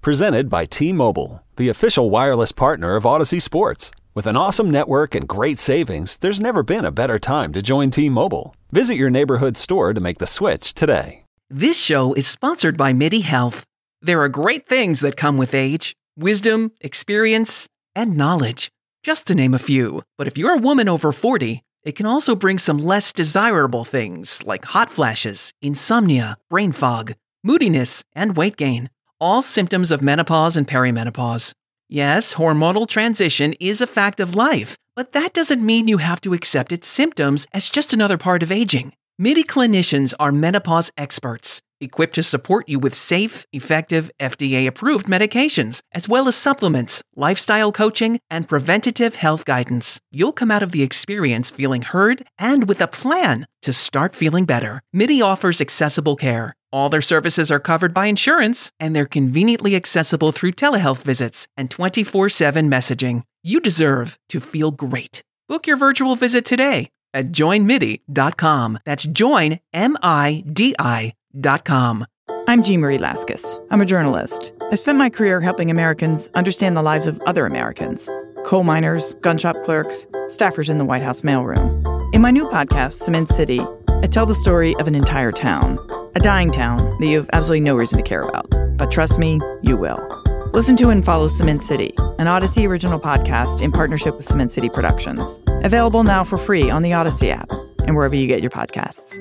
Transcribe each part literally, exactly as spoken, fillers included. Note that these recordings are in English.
Presented by T-Mobile, the official wireless partner of Odyssey Sports. With an awesome network and great savings, there's never been a better time to join T-Mobile. Visit your neighborhood store to make the switch today. This show is sponsored by MIDI Health. There are great things that come with age: wisdom, experience, and knowledge, just to name a few. But if you're a woman over forty, it can also bring some less desirable things like hot flashes, insomnia, brain fog, moodiness, and weight gain. All symptoms of menopause and perimenopause. Yes, hormonal transition is a fact of life, but that doesn't mean you have to accept its symptoms as just another part of aging. MIDI clinicians are menopause experts, equipped to support you with safe, effective, F D A-approved medications, as well as supplements, lifestyle coaching, and preventative health guidance. You'll come out of the experience feeling heard and with a plan to start feeling better. MIDI offers accessible care. All their services are covered by insurance, and they're conveniently accessible through telehealth visits and twenty-four seven messaging. You deserve to feel great. Book your virtual visit today at join midi dot com. That's join, M I D I dot com. I'm Jean Marie Laskus. I'm a journalist. I spent my career helping Americans understand the lives of other Americans. Coal miners, gun shop clerks, staffers in the White House mailroom. In my new podcast, Cement City, I tell the story of an entire town. A dying town that you have absolutely no reason to care about. But trust me, you will. Listen to and follow Cement City, an Odyssey original podcast in partnership with Cement City Productions. Available now for free on the Odyssey app and wherever you get your podcasts.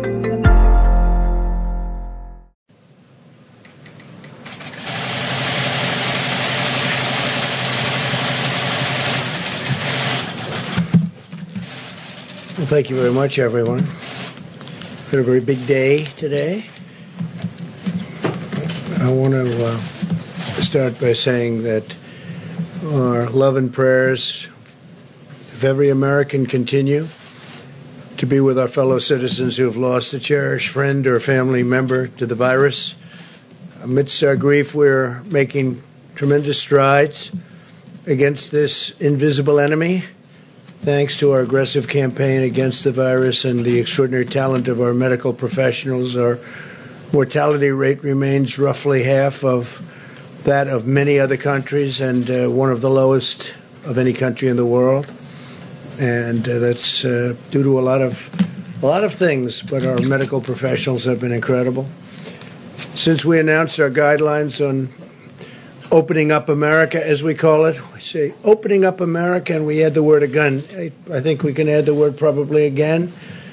Well, thank you very much, everyone. It's been a very big day today. I want to uh, start by saying that our love and prayers of every American continue to be with our fellow citizens who have lost a cherished friend or family member to the virus. Amidst our grief, we're making tremendous strides against this invisible enemy, thanks to our aggressive campaign against the virus and the extraordinary talent of our medical professionals. Our mortality rate remains roughly half of that of many other countries and uh, one of the lowest of any country in the world. And uh, that's uh, due to a lot of a lot of things, but our medical professionals have been incredible. Since we announced our guidelines on opening up America, as we call it, we say opening up America, and we add the word again. I, I think we can add the word probably again,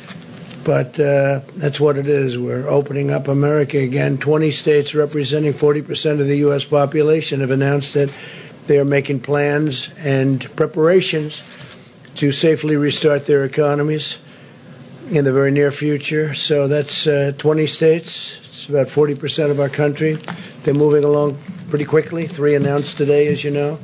but uh, that's what it is. We're opening up America again. twenty states representing forty percent of the U S population have announced that they are making plans and preparations to safely restart their economies in the very near future. So that's uh, twenty states. It's about forty percent of our country. They're moving along pretty quickly. Three announced today, as you know.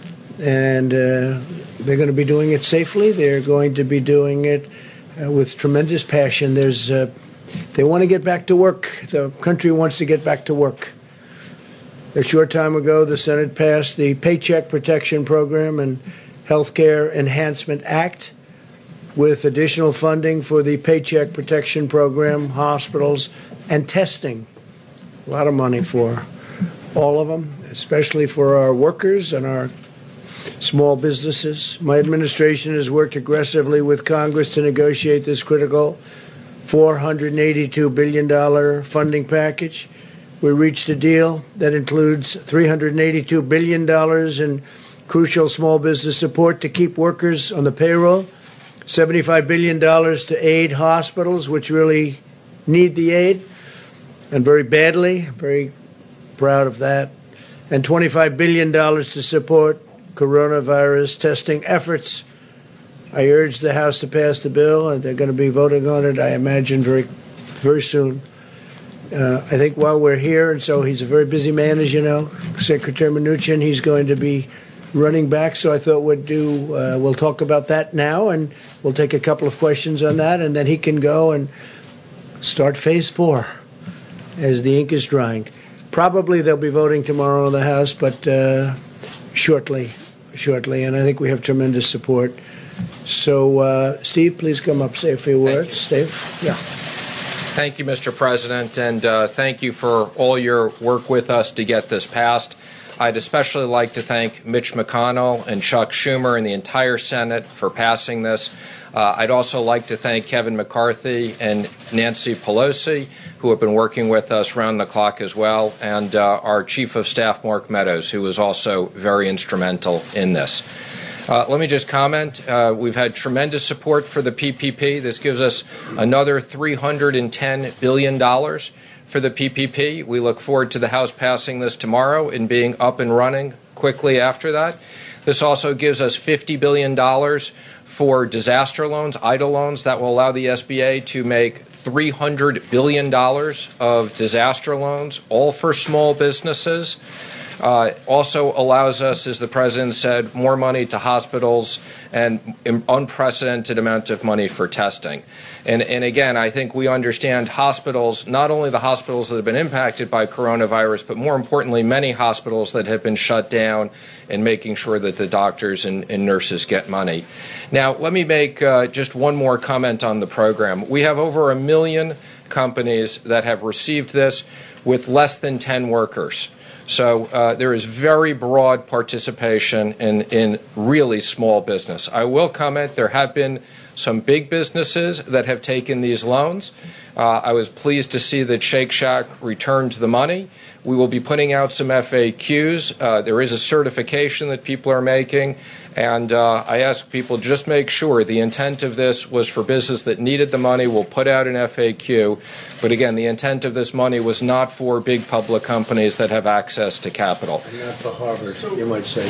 And uh, they're going to be doing it safely. They're going to be doing it uh, with tremendous passion. There's, uh, they want to get back to work. The country wants to get back to work. A short time ago, the Senate passed the Paycheck Protection Program and Healthcare Enhancement Act with additional funding for the Paycheck Protection Program, hospitals, and testing. A lot of money for all of them, especially for our workers and our small businesses. My administration has worked aggressively with Congress to negotiate this critical four hundred eighty-two billion dollars funding package. We reached a deal that includes three hundred eighty-two billion dollars in crucial small business support to keep workers on the payroll, seventy-five billion dollars to aid hospitals, which really need the aid, and very badly, very proud of that, and twenty-five billion dollars to support coronavirus testing efforts. I urge the House to pass the bill, and they're going to be voting on it, I imagine, very, very soon. Uh, I think while we're here, and so he's a very busy man, as you know, Secretary Mnuchin, he's going to be running back, so I thought we'd do, uh, we'll talk about that now, and we'll take a couple of questions on that, and then he can go and start phase four as the ink is drying. Probably they'll be voting tomorrow in the House, but uh, shortly, shortly, and I think we have tremendous support. So, uh, Steve, please come up, say a few words. Steve? Yeah. Thank you, Mister President, and uh, thank you for all your work with us to get this passed. I'd especially like to thank Mitch McConnell and Chuck Schumer and the entire Senate for passing this. Uh, I'd also like to thank Kevin McCarthy and Nancy Pelosi, who have been working with us round the clock as well, and uh, our Chief of Staff, Mark Meadows, who was also very instrumental in this. Uh, let me just comment. Uh, we've had tremendous support for the P P P. This gives us another three hundred ten billion dollars for the P P P. We look forward to the House passing this tomorrow and being up and running quickly after that. This also gives us fifty billion dollars for disaster loans, I D L loans, that will allow the S B A to make three hundred billion dollars of disaster loans, all for small businesses. Uh, also allows us, as the President said, more money to hospitals and an unprecedented amount of money for testing. And, and again, I think we understand hospitals, not only the hospitals that have been impacted by coronavirus, but more importantly, many hospitals that have been shut down, and making sure that the doctors and, and nurses get money. Now, let me make uh, just one more comment on the program. We have over a million companies that have received this with less than ten workers. So uh, there is very broad participation in, in really small business. I will comment there have been some big businesses that have taken these loans. Uh, I was pleased to see that Shake Shack returned the money. We will be putting out some F A Qs. Uh, there is a certification that people are making. And uh, I ask people, just make sure the intent of this was for business that needed the money. We'll put out an F A Q. But again, the intent of this money was not for big public companies that have access to capital. Not for Harvard, you might say.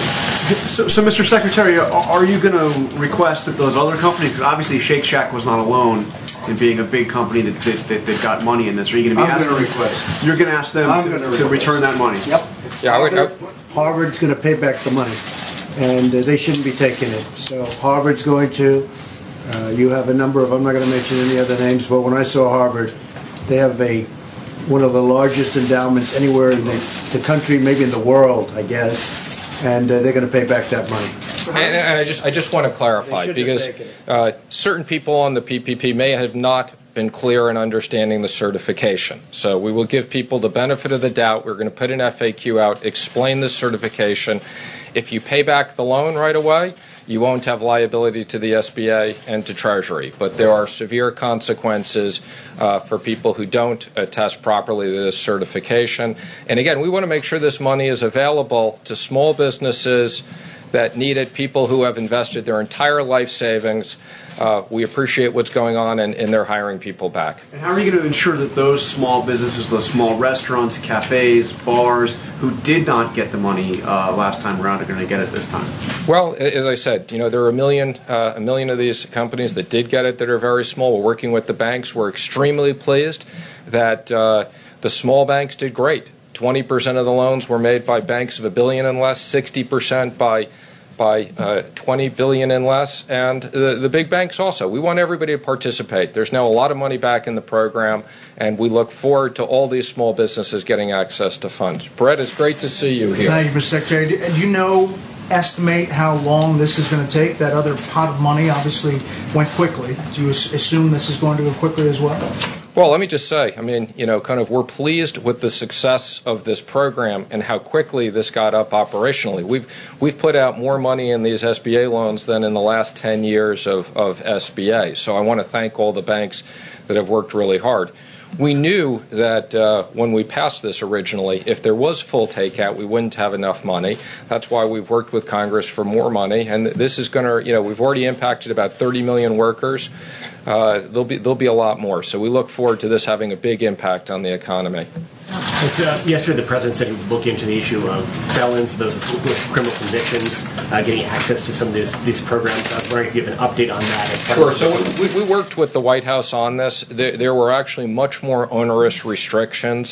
So, so Mister Secretary, are you going to request that those other companies, because obviously Shake Shack was not alone in being a big company that, that, that, that got money in this, are you going to be I'm asking? going to request. You're going to ask them to, to return that money? Yep. Yeah, I would, I, Harvard's going to pay back the money, and uh, they shouldn't be taking it. So Harvard's going to. Uh, you have a number of, I'm not going to mention any other names, but when I saw Harvard, they have a one of the largest endowments anywhere in the, the country, maybe in the world, I guess, and uh, they're going to pay back that money. And, and I just I just want to clarify, because uh, certain people on the P P P may have not been clear in understanding the certification. So we will give people the benefit of the doubt. We're going to put an F A Q out, explain the certification. If you pay back the loan right away, you won't have liability to the S B A and to Treasury. But there are severe consequences uh, for people who don't attest properly to this certification. And again, we want to make sure this money is available to small businesses that need it, people who have invested their entire life savings. Uh, we appreciate what's going on, and, and they're hiring people back. And how are you going to ensure that those small businesses, those small restaurants, cafes, bars, who did not get the money uh, last time around are going to get it this time? Well, as I said, you know, there are a million, uh, a million of these companies that did get it that are very small. We're working with the banks. We're extremely pleased that uh, the small banks did great. twenty percent of the loans were made by banks of a billion and less, sixty percent by by uh, twenty billion and less, and the, the big banks also. We want everybody to participate. There's now a lot of money back in the program, and we look forward to all these small businesses getting access to funds. Brett, it's great to see you here. Thank you, Mister Secretary. Do, do you know, estimate how long this is going to take? That other pot of money obviously went quickly. Do you assume this is going to go quickly as well? Well, let me just say, I mean, you know, kind of we're pleased with the success of this program and how quickly this got up operationally. We've we've put out more money in these S B A loans than in the last ten years of, of S B A. So I want to thank all the banks that have worked really hard. We knew that uh, when we passed this originally, if there was full takeout, we wouldn't have enough money. That's why we've worked with Congress for more money. And this is going to, you know, we've already impacted about thirty million workers. Uh, there'll be there'll be a lot more. So we look forward to this having a big impact on the economy. Uh, yesterday, the president said he would look into the issue of felons, those with criminal convictions, uh, getting access to some of these, these programs. I was wondering if you have an update on that. Sure. So we, we worked with the White House on this. There, there were actually much more onerous restrictions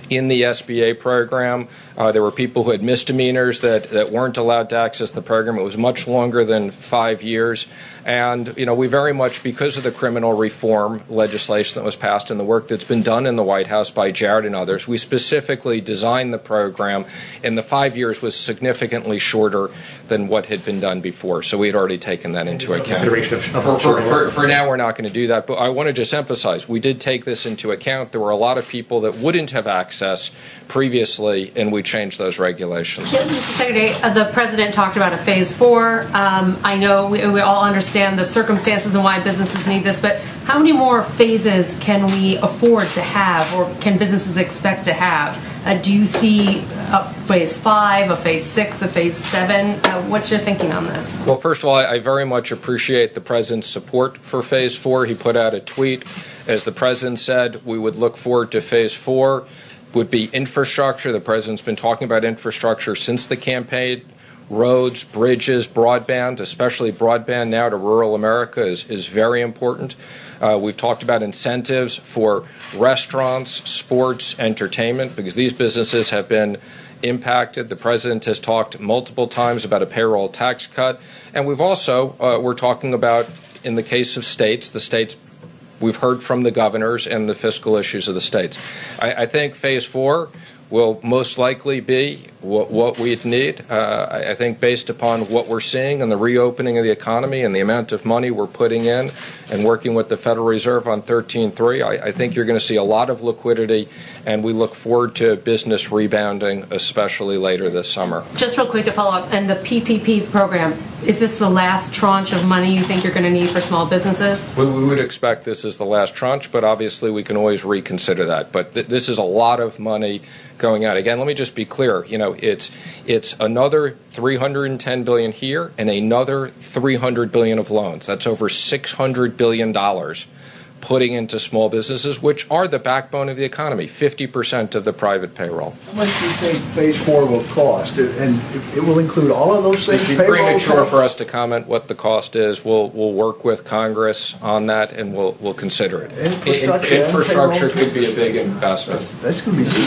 in the S B A program. Uh, there were people who had misdemeanors that, that weren't allowed to access the program. It was much longer than five years. And, you know, we very much, because of the criminal reform legislation that was passed and the work that's been done in the White House by Jared and others, we specifically designed the program, and the five years was significantly shorter than what had been done before. So we had already taken that into account. Consideration of, of for, for, for, for now, we're not going to do that. But I want to just emphasize, we did take this into account. There were a lot of people that wouldn't have access previously, and we changed those regulations. Mister Secretary, uh, the President talked about a phase four. Um, I know we, we all understand the circumstances and why businesses need this, but how many more phases can we afford to have, or can businesses expect to have? Uh, do you see a phase five, a phase six, a phase seven? Uh, what's your thinking on this? Well, first of all, I, I very much appreciate the President's support for phase four. He put out a tweet. As the President said, we would look forward to phase four. Would be infrastructure. The President's been talking about infrastructure since the campaign. Roads, bridges, broadband, especially broadband now to rural America, is, is very important. Uh, we've talked about incentives for restaurants, sports, entertainment, because these businesses have been impacted. The President has talked multiple times about a payroll tax cut. And we've also, uh, we're talking about, in the case of states, the states we've heard from the governors and the fiscal issues of the states. I, I think phase four will most likely be what, what we'd need. Uh, I, I think based upon what we're seeing and the reopening of the economy and the amount of money we're putting in and working with the Federal Reserve on thirteen three, I, I think you're going to see a lot of liquidity, and we look forward to business rebounding, especially later this summer. Just real quick to follow up, and the P P P program, is this the last tranche of money you think you're going to need for small businesses? We, we would expect this is the last tranche, but obviously we can always reconsider that. But th- this is a lot of money going out. Again, let me just be clear. You know, it's it's another three hundred ten billion dollars here and another three hundred billion dollars of loans. That's over six hundred billion dollars putting into small businesses, which are the backbone of the economy, fifty percent of the private payroll. How much do you think phase four will cost? And it will include all of those things? It'd be premature for us to comment what the cost is. We'll we'll work with Congress on that, and we'll we'll consider it. Infrastructure, In, infrastructure could be a big investment. That's going to be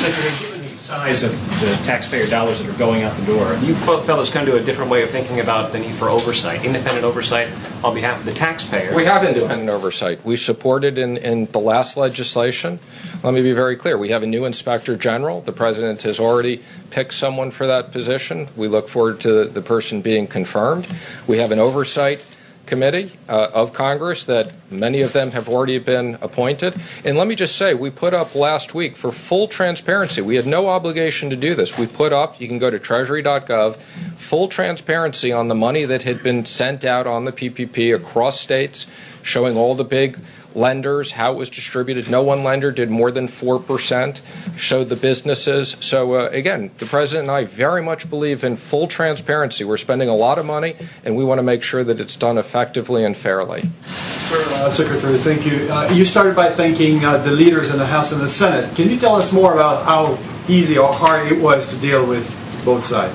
size of the taxpayer dollars that are going out the door. You fellows come to a different way of thinking about the need for oversight, independent oversight on behalf of the taxpayer. We have independent oversight. We supported in, in the last legislation. Let me be very clear. We have a new inspector general. The President has already picked someone for that position. We look forward to the person being confirmed. We have an oversight committee uh, of Congress that many of them have already been appointed. And let me just say, we put up last week for full transparency. We had no obligation to do this. We put up, you can go to treasury dot gov, full transparency on the money that had been sent out on the P P P across states, showing all the big lenders, how it was distributed. No one lender did more than four percent, showed the businesses. So, uh, again, the President and I very much believe in full transparency. We're spending a lot of money, and we want to make sure that it's done effectively and fairly. Uh, Secretary, thank you. Uh, you started by thanking uh, the leaders in the House and the Senate. Can you tell us more about how easy or hard it was to deal with both sides?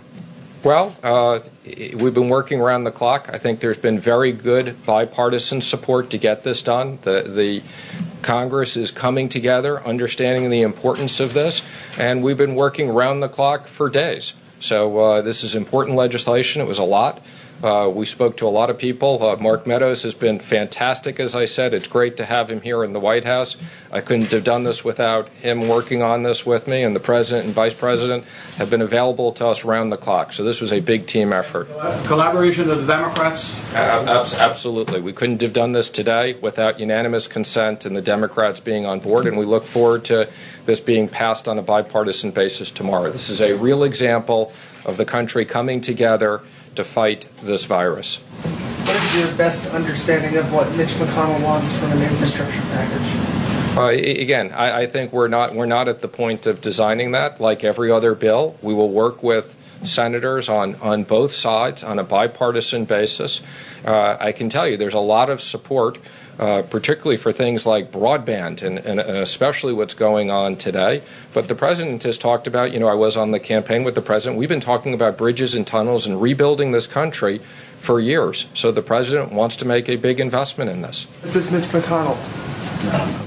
Well, uh, we've been working around the clock. I think there's been very good bipartisan support to get this done. The, the Congress is coming together, understanding the importance of this, and we've been working around the clock for days. So uh, this is important legislation. It was a lot. Uh, we spoke to a lot of people. Uh, Mark Meadows has been fantastic, as I said. It's great to have him here in the White House. I couldn't have done this without him working on this with me, and the President and Vice President have been available to us around the clock. So this was a big team effort. Collaboration of the Democrats? Uh, absolutely. We couldn't have done this today without unanimous consent and the Democrats being on board, and we look forward to this being passed on a bipartisan basis tomorrow. This is a real example of the country coming together to fight this virus. What is your best understanding of what Mitch McConnell wants from an infrastructure package? Uh, again, I, I think we're not we're not at the point of designing that. Like every other bill, we will work with senators on, on both sides on a bipartisan basis. Uh, I can tell you there's a lot of support, uh, particularly for things like broadband and, and, and especially what's going on today. But the President has talked about, you know, I was on the campaign with the President. We've been talking about bridges and tunnels and rebuilding this country for years. So the President wants to make a big investment in this. What does Mitch McConnell?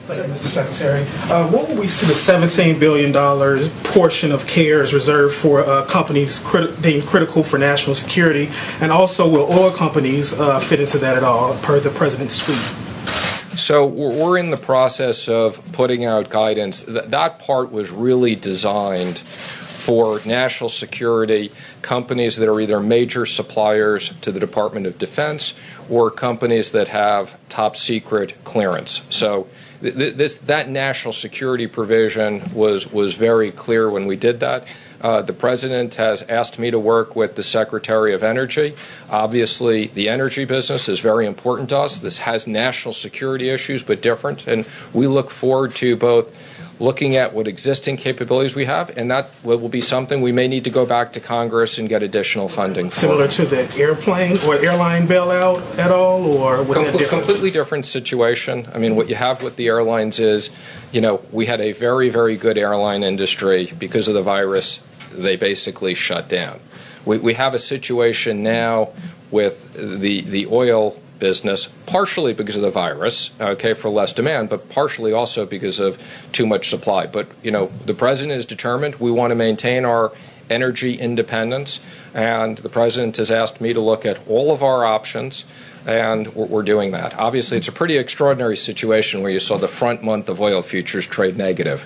Thank you, Mister Secretary. Uh, what will we see the seventeen billion dollars portion of CARES reserved for uh, companies crit- deemed critical for national security? And also, will oil companies uh, fit into that at all, per the President's tweet? So we're in the process of putting out guidance. That part was really designed for national security companies that are either major suppliers to the Department of Defense or companies that have top secret clearance. So th- this that national security provision was was very clear when we did that. Uh, the President has asked me to work with the Secretary of Energy. Obviously, the energy business is very important to us. This has national security issues, but different. And we look forward to both looking at what existing capabilities we have, and that will be something we may need to go back to Congress and get additional funding for. Similar to the airplane or airline bailout at all, or with Com- completely different situation. I mean, what you have with the airlines is, you know, we had a very, very good airline industry. Because of the virus, they basically shut down. We, we have a situation now with the the oil business, partially because of the virus, okay, for less demand, but partially also because of too much supply. But, you know, the President is determined. We want to maintain our energy independence, and the President has asked me to look at all of our options, and we're, we're doing that. Obviously, it's a pretty extraordinary situation where you saw the front month of oil futures trade negative.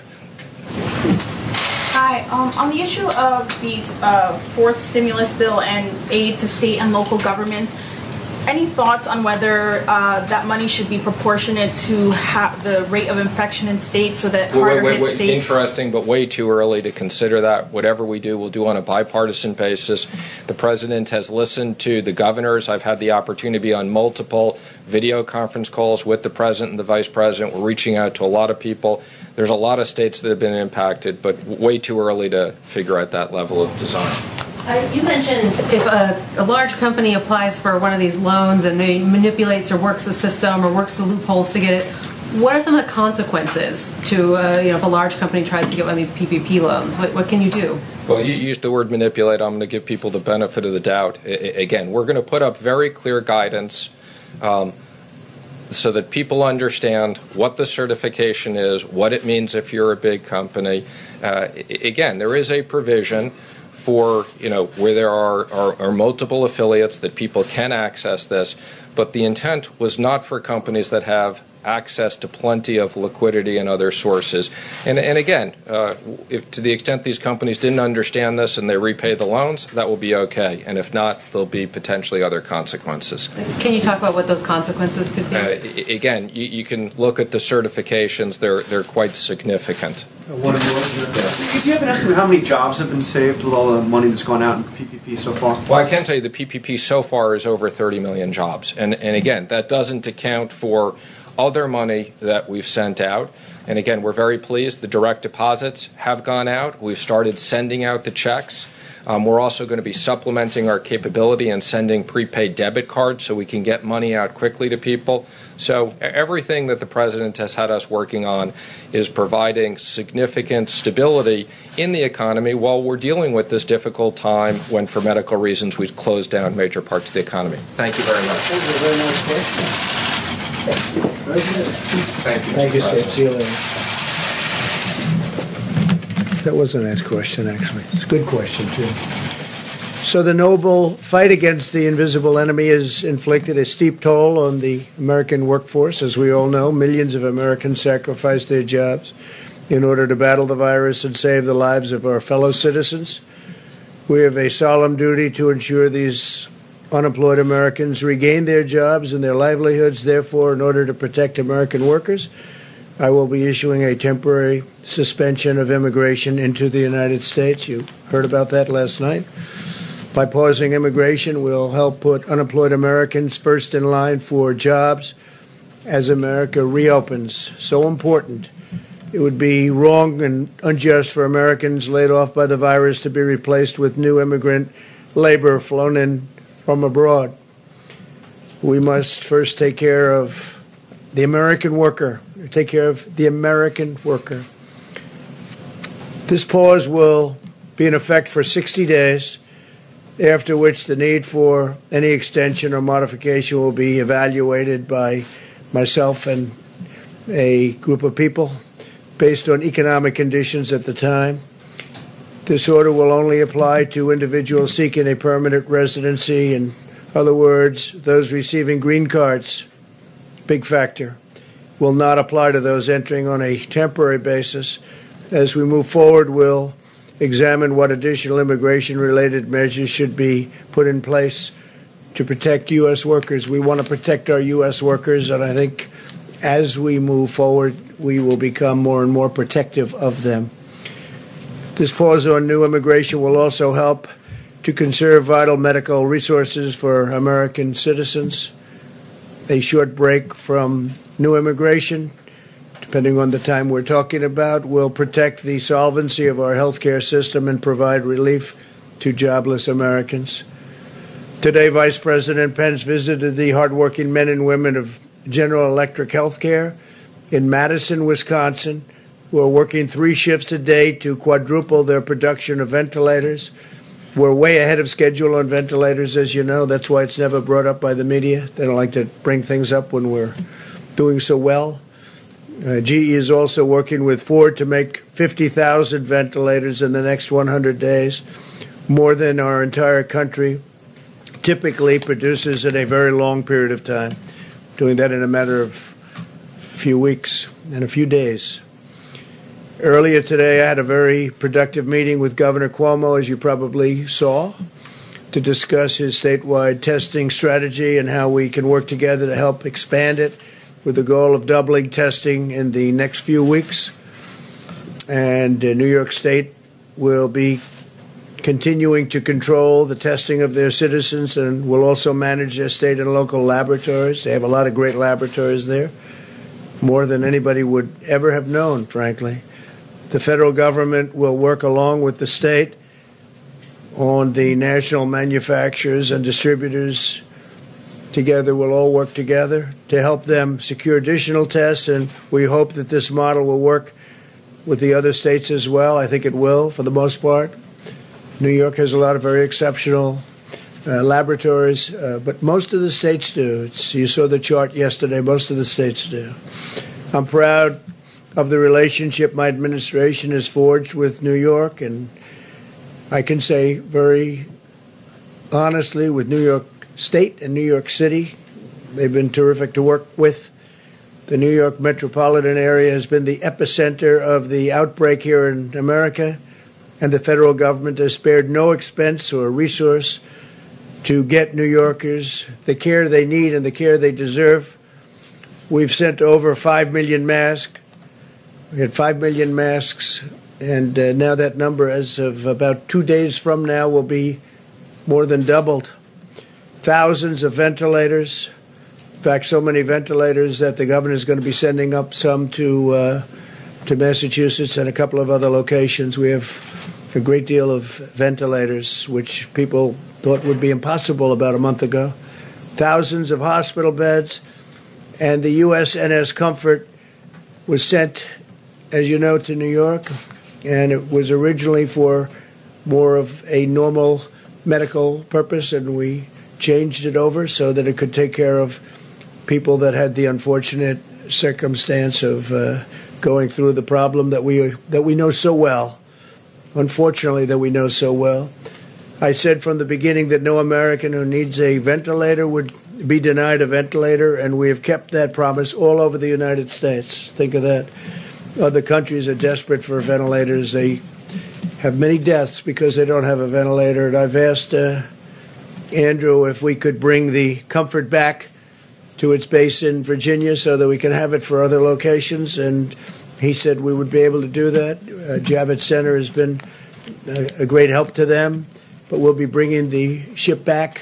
Hi. Um, on the issue of the uh, fourth stimulus bill and aid to state and local governments, any thoughts on whether uh, that money should be proportionate to ha- the rate of infection in states so that harder wait, wait, hit wait, states? Interesting, but way too early to consider that. Whatever we do, we'll do on a bipartisan basis. The President has listened to the governors. I've had the opportunity to be on multiple video conference calls with the President and the Vice President. We're reaching out to a lot of people. There's a lot of states that have been impacted, but way too early to figure out that level of design. Uh, you mentioned if a, a large company applies for one of these loans and maybe manipulates or works the system or works the loopholes to get it, what are some of the consequences to, uh, you know, if a large company tries to get one of these P P P loans? What, what can you do? Well, you used the word manipulate. I'm going to give people the benefit of the doubt. I, again, we're going to put up very clear guidance um, so that people understand what the certification is, what it means if you're a big company. Uh, again, there is a provision for, you know, where there are, are, are multiple affiliates that people can access this, but the intent was not for companies that have access to plenty of liquidity and other sources. And, and again, uh, if to the extent these companies didn't understand this and they repay the loans, that will be okay. And if not, there'll be potentially other consequences. Can you talk about what those consequences could be? Uh, again, you, you can look at the certifications. They're, they're quite significant. One of yours. Do you have an estimate of how many jobs have been saved with all the money that's gone out in P P P so far? Well, I can tell you the P P P so far is over thirty million jobs. And, and again, that doesn't account for other money that we've sent out. And again, we're very pleased. The direct deposits have gone out. We've started sending out the checks. Um, we're also going to be supplementing our capability and sending prepaid debit cards so we can get money out quickly to people. So everything that the President has had us working on is providing significant stability in the economy while we're dealing with this difficult time when, for medical reasons, we've closed down major parts of the economy. Thank you very much. That was a very nice question. Thank you. Thank you. Thank you, Steve. See you later. That was a nice question, actually. It's a good question, too. So the noble fight against the invisible enemy has inflicted a steep toll on the American workforce. As we all know, millions of Americans sacrificed their jobs in order to battle the virus and save the lives of our fellow citizens. We have a solemn duty to ensure these unemployed Americans regain their jobs and their livelihoods. Therefore, in order to protect American workers, I will be issuing a temporary suspension of immigration into the United States. You heard about that last night. By pausing immigration, we'll help put unemployed Americans first in line for jobs as America reopens. So important. It would be wrong and unjust for Americans laid off by the virus to be replaced with new immigrant labor flown in from abroad. We must first take care of the American worker, take care of the American worker. This pause will be in effect for sixty days, after which the need for any extension or modification will be evaluated by myself and a group of people based on economic conditions at the time. This order will only apply to individuals seeking a permanent residency. In other words, those receiving green cards, big factor, will not apply to those entering on a temporary basis. As we move forward, we'll examine what additional immigration-related measures should be put in place to protect U S workers. We want to protect our U S workers, and I think as we move forward, we will become more and more protective of them. This pause on new immigration will also help to conserve vital medical resources for American citizens. A short break from new immigration, depending on the time we're talking about, will protect the solvency of our healthcare system and provide relief to jobless Americans. Today, Vice President Pence visited the hardworking men and women of General Electric Healthcare in Madison, Wisconsin, who are working three shifts a day to quadruple their production of ventilators. We're way ahead of schedule on ventilators, as you know. That's why it's never brought up by the media. They don't like to bring things up when we're doing so well. Uh, G E is also working with Ford to make fifty thousand ventilators in the next one hundred days, more than our entire country typically produces in a very long period of time, doing that in a matter of a few weeks and a few days. Earlier today, I had a very productive meeting with Governor Cuomo, as you probably saw, to discuss his statewide testing strategy and how we can work together to help expand it, with the goal of doubling testing in the next few weeks. And uh, New York State will be continuing to control the testing of their citizens and will also manage their state and local laboratories. They have a lot of great laboratories there, more than anybody would ever have known, frankly. The federal government will work along with the state on the national manufacturers and distributors. Together, we'll all work together to help them secure additional tests, and we hope that this model will work with the other states as well. I think it will, for the most part. New York has a lot of very exceptional uh, laboratories, uh, but most of the states do. It's, you saw the chart yesterday. Most of the states do. I'm proud of the relationship my administration has forged with New York, and I can say very honestly with New York State and New York City. They've been terrific to work with. The New York metropolitan area has been the epicenter of the outbreak here in America, and the federal government has spared no expense or resource to get New Yorkers the care they need and the care they deserve. We've sent over five million masks. We had five million masks, and uh, now that number, as of about two days from now, will be more than doubled. Thousands of ventilators. In fact, so many ventilators that the governor is going to be sending up some to uh, to Massachusetts and a couple of other locations. We have a great deal of ventilators, which people thought would be impossible about a month ago. Thousands of hospital beds, and the U S N S Comfort was sent, as you know, to New York, and it was originally for more of a normal medical purpose, and we changed it over so that it could take care of people that had the unfortunate circumstance of uh, going through the problem that we that we know so well, unfortunately, that we know so well. I said from the beginning that no American who needs a ventilator would be denied a ventilator, and we have kept that promise all over the United States. Think of that. Other countries are desperate for ventilators. They have many deaths because they don't have a ventilator. And I've asked uh, Andrew if we could bring the Comfort back to its base in Virginia so that we can have it for other locations, and he said we would be able to do that. Uh, Javits Center has been a, a great help to them, but we'll be bringing the ship back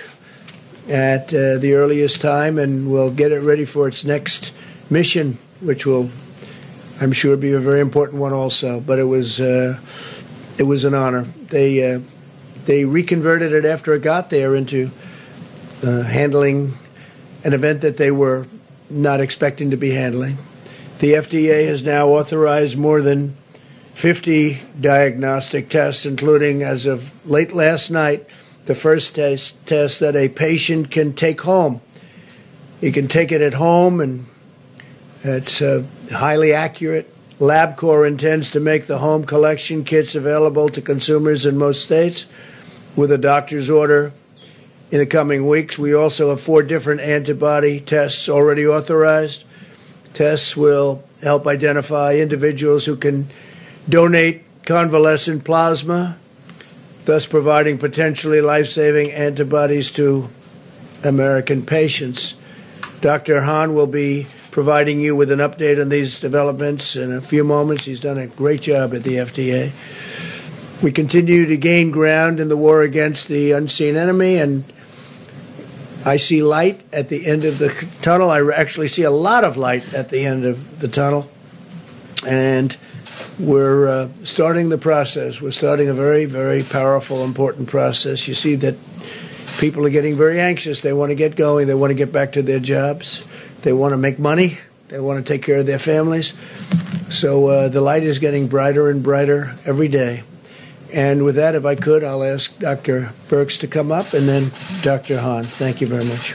at uh, the earliest time, and we'll get it ready for its next mission, which will, I'm sure, be a very important one also. But it was uh, it was an honor. They uh, they reconverted it after it got there into uh, handling an event that they were not expecting to be handling. The F D A has now authorized more than fifty diagnostic tests, including, as of late last night, the first test, test that a patient can take home. He can take it at home, and it's uh, highly accurate. LabCorp intends to make the home collection kits available to consumers in most states with a doctor's order in the coming weeks. We also have four different antibody tests already authorized. Tests will help identify individuals who can donate convalescent plasma, thus providing potentially life-saving antibodies to American patients. Doctor Hahn will be providing you with an update on these developments in a few moments. He's done a great job at the F D A. We continue to gain ground in the war against the unseen enemy, and I see light at the end of the tunnel. I actually see a lot of light at the end of the tunnel, and we're uh, starting the process. We're starting a very, very powerful, important process. You see that people are getting very anxious. They want to get going. They want to get back to their jobs. They want to make money. They want to take care of their families. So uh, the light is getting brighter and brighter every day. And with that, if I could, I'll ask Doctor Birx to come up, and then Doctor Hahn. Thank you very much.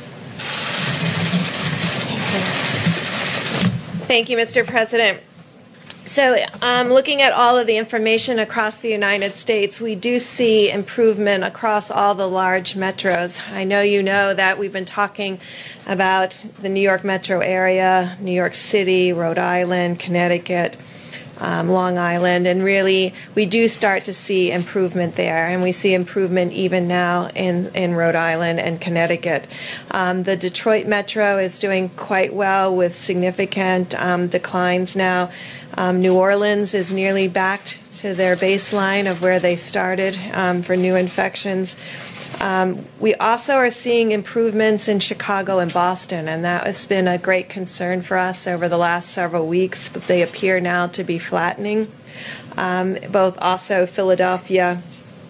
Thank you, Mister President. So um, looking at all of the information across the United States, we do see improvement across all the large metros. I know you know that we've been talking about the New York metro area, New York City, Rhode Island, Connecticut, um, Long Island, and really we do start to see improvement there, and we see improvement even now in, in Rhode Island and Connecticut. Um, the Detroit metro is doing quite well with significant um, declines now. Um, New Orleans is nearly back to their baseline of where they started um, for new infections. Um, we also are seeing improvements in Chicago and Boston, and that has been a great concern for us over the last several weeks, but they appear now to be flattening. Um, both also Philadelphia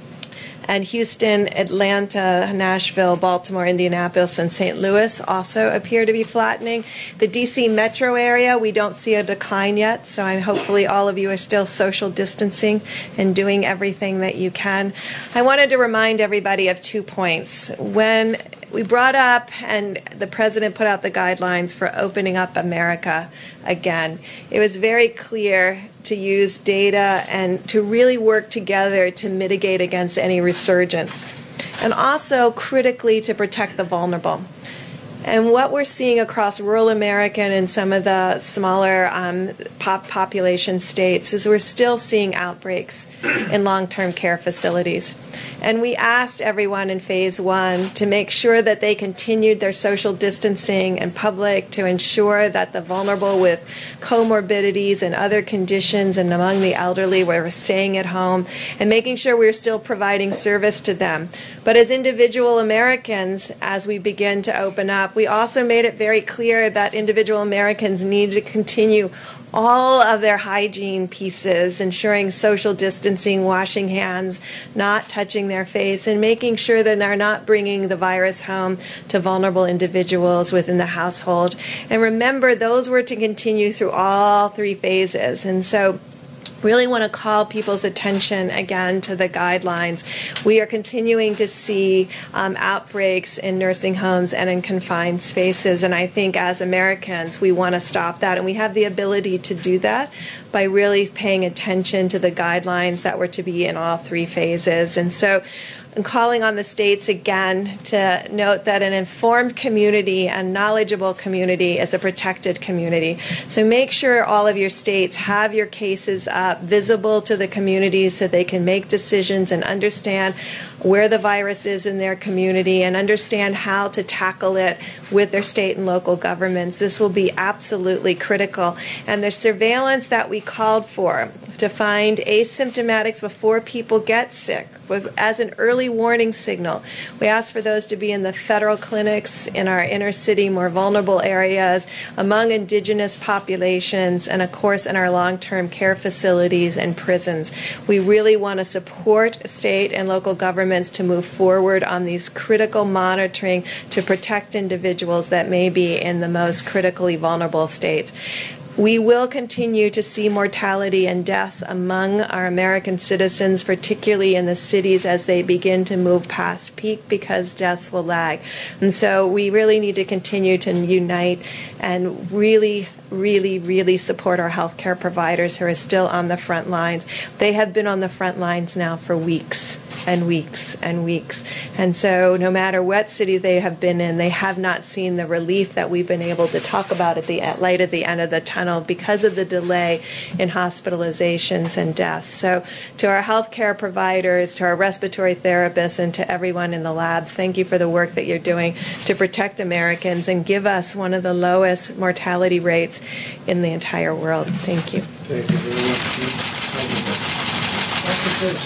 and Houston, Atlanta, Nashville, Baltimore, Indianapolis, and Saint Louis also appear to be flattening. The D C metro area, we don't see a decline yet, so I'm hopefully all of you are still social distancing and doing everything that you can. I wanted to remind everybody of two points. When we brought up and the president put out the guidelines for opening up America again, it was very clear to use data and to really work together to mitigate against any resurgence, and also critically to protect the vulnerable. And what we're seeing across rural America and in some of the smaller um, pop population states is we're still seeing outbreaks in long-term care facilities. And we asked everyone in phase one to make sure that they continued their social distancing in public, to ensure that the vulnerable with comorbidities and other conditions and among the elderly were staying at home, and making sure we're still providing service to them. But as individual Americans, as we begin to open up, we also made it very clear that individual Americans need to continue all of their hygiene pieces, ensuring social distancing, washing hands, not touching their face, and making sure that they're not bringing the virus home to vulnerable individuals within the household. And remember, those were to continue through all three phases. And so really want to call people's attention again to the guidelines. We are continuing to see um, outbreaks in nursing homes and in confined spaces, and I think as Americans we want to stop that, and we have the ability to do that by really paying attention to the guidelines that were to be in all three phases. And so I'm calling on the states again to note that an informed community and knowledgeable community is a protected community. So make sure all of your states have your cases up, visible to the communities, so they can make decisions and understand where the virus is in their community and understand how to tackle it with their state and local governments. This will be absolutely critical. And the surveillance that we called for to find asymptomatics before people get sick as an early warning signal. We ask for those to be in the federal clinics, in our inner city, more vulnerable areas, among indigenous populations, and of course in our long-term care facilities and prisons. We really want to support state and local governments to move forward on these critical monitoring to protect individuals that may be in the most critically vulnerable states. We will continue to see mortality and deaths among our American citizens, particularly in the cities as they begin to move past peak, because deaths will lag. And so we really need to continue to unite and really, really, really support our healthcare providers who are still on the front lines. They have been on the front lines now for weeks and weeks and weeks. And so no matter what city they have been in, they have not seen the relief that we've been able to talk about at the light at the end of the tunnel because of the delay in hospitalizations and deaths. So to our healthcare providers, to our respiratory therapists, and to everyone in the labs, thank you for the work that you're doing to protect Americans and give us one of the lowest mortality rates in the entire world. Thank you. Thank you very much.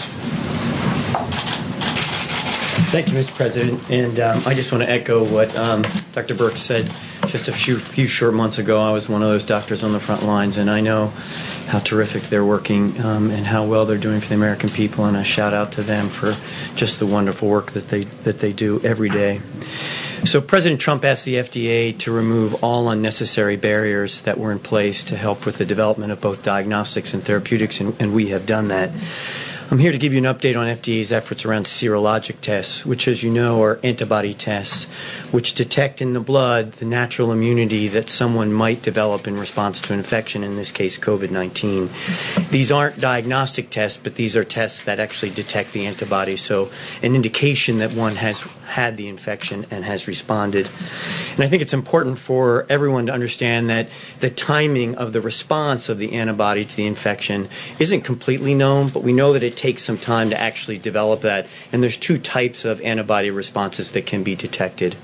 Thank you, Mister President. And um, I just want to echo what um, Doctor Birx said just a few, few short months ago. I was one of those doctors on the front lines, and I know how terrific they're working um, and how well they're doing for the American people. And a shout out to them for just the wonderful work that they that they do every day. So President Trump asked the F D A to remove all unnecessary barriers that were in place to help with the development of both diagnostics and therapeutics, and, and we have done that. I'm here to give you an update on F D A's efforts around serologic tests, which, as you know, are antibody tests, which detect in the blood the natural immunity that someone might develop in response to an infection, in this case COVID nineteen. These aren't diagnostic tests, but these are tests that actually detect the antibody, so an indication that one has had the infection and has responded. And I think it's important for everyone to understand that the timing of the response of the antibody to the infection isn't completely known, but we know that it takes some time to actually develop that. And there's two types of antibody responses that can be detected.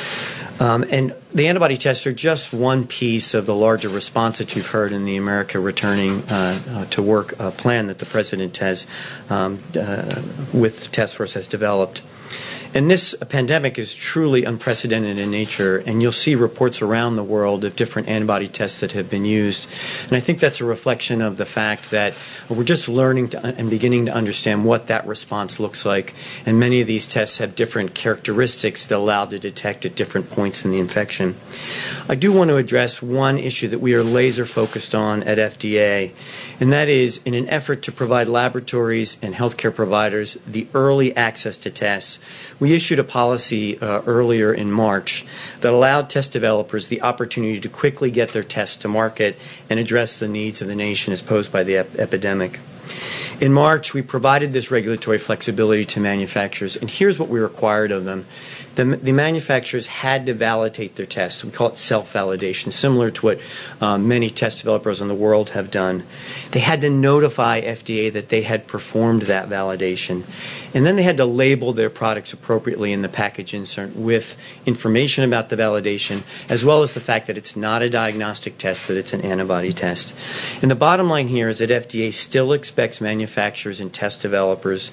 Um, and the antibody tests are just one piece of the larger response that you've heard in the America Returning uh, uh, to Work uh, plan that the President has, um, uh, with Task Force, has developed. And this pandemic is truly unprecedented in nature, and you'll see reports around the world of different antibody tests that have been used. And I think that's a reflection of the fact that we're just learning to, and beginning to understand what that response looks like. And many of these tests have different characteristics that allow to detect at different points in the infection. I do want to address one issue that we are laser focused on at F D A, and that is in an effort to provide laboratories and healthcare providers the early access to tests. We issued a policy uh, earlier in March that allowed test developers the opportunity to quickly get their tests to market and address the needs of the nation as posed by the ep- epidemic. In March, we provided this regulatory flexibility to manufacturers, and here's what we required of them. The, the manufacturers had to validate their tests. We call it self-validation, similar to what um, many test developers in the world have done. They had to notify F D A that they had performed that validation. And then they had to label their products appropriately in the package insert with information about the validation, as well as the fact that it's not a diagnostic test, that it's an antibody test. And the bottom line here is that F D A still expects manufacturers and test developers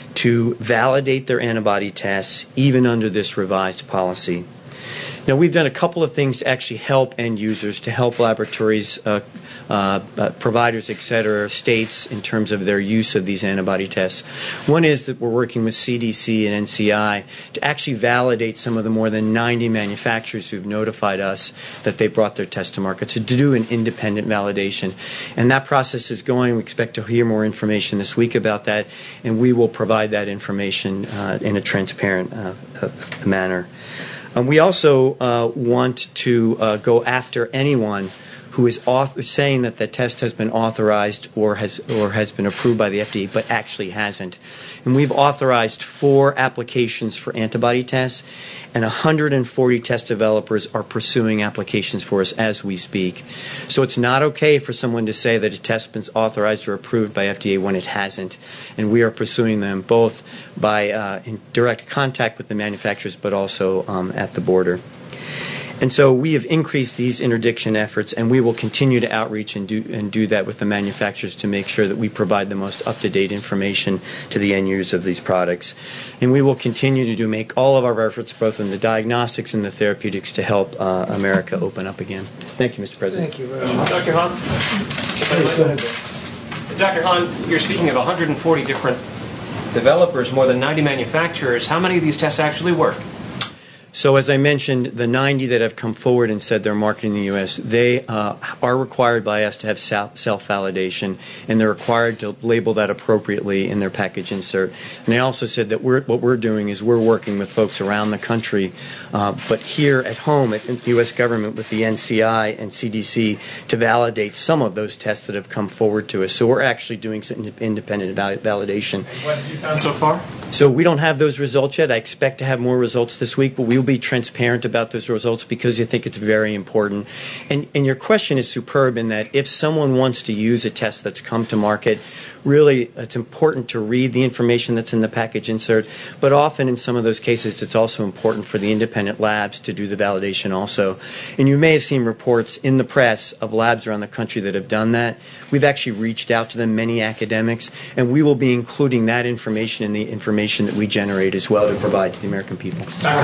to validate their antibody tests even under this revised policy. Now, we've done a couple of things to actually help end users, to help laboratories, uh, uh, uh, providers, et cetera, states in terms of their use of these antibody tests. One is that we're working with C D C and N C I to actually validate some of the more than ninety manufacturers who've notified us that they brought their test to market, so to do an independent validation. And that process is going. We expect to hear more information this week about that, and we will provide that information uh, in a transparent uh, uh, manner. Um, we also uh, want to uh, go after anyone who is author- saying that the test has been authorized or has or has been approved by the F D A, but actually hasn't. And we've authorized four applications for antibody tests, and one hundred forty test developers are pursuing applications for us as we speak. So it's not okay for someone to say that a test has been authorized or approved by F D A when it hasn't. And we are pursuing them both by uh, in direct contact with the manufacturers, but also um, at the border. And so we have increased these interdiction efforts, and we will continue to outreach and do and do that with the manufacturers to make sure that we provide the most up-to-date information to the end users of these products. And we will continue to do make all of our efforts, both in the diagnostics and the therapeutics, to help uh, America open up again. Thank you, Mister President. Thank you very much. Doctor Hahn? Doctor Hahn, you're speaking of one hundred forty different developers, more than ninety manufacturers. How many of these tests actually work? So as I mentioned, the ninety that have come forward and said they're marketing in the U S, they uh, are required by us to have self-validation, and they're required to label that appropriately in their package insert. And they also said that we're, what we're doing is we're working with folks around the country, uh, but here at home at the U S government with the N C I and C D C to validate some of those tests that have come forward to us. So we're actually doing some independent val- validation. And what have you found so far? So we don't have those results yet. I expect to have more results this week, but we will be transparent about those results because I think it's very important. And, and your question is superb in that if someone wants to use a test that's come to market, really it's important to read the information that's in the package insert, but often in some of those cases it's also important for the independent labs to do the validation also. And you may have seen reports in the press of labs around the country that have done that. We've actually reached out to them, many academics, and we will be including that information in the information that we generate as well to provide to the American people.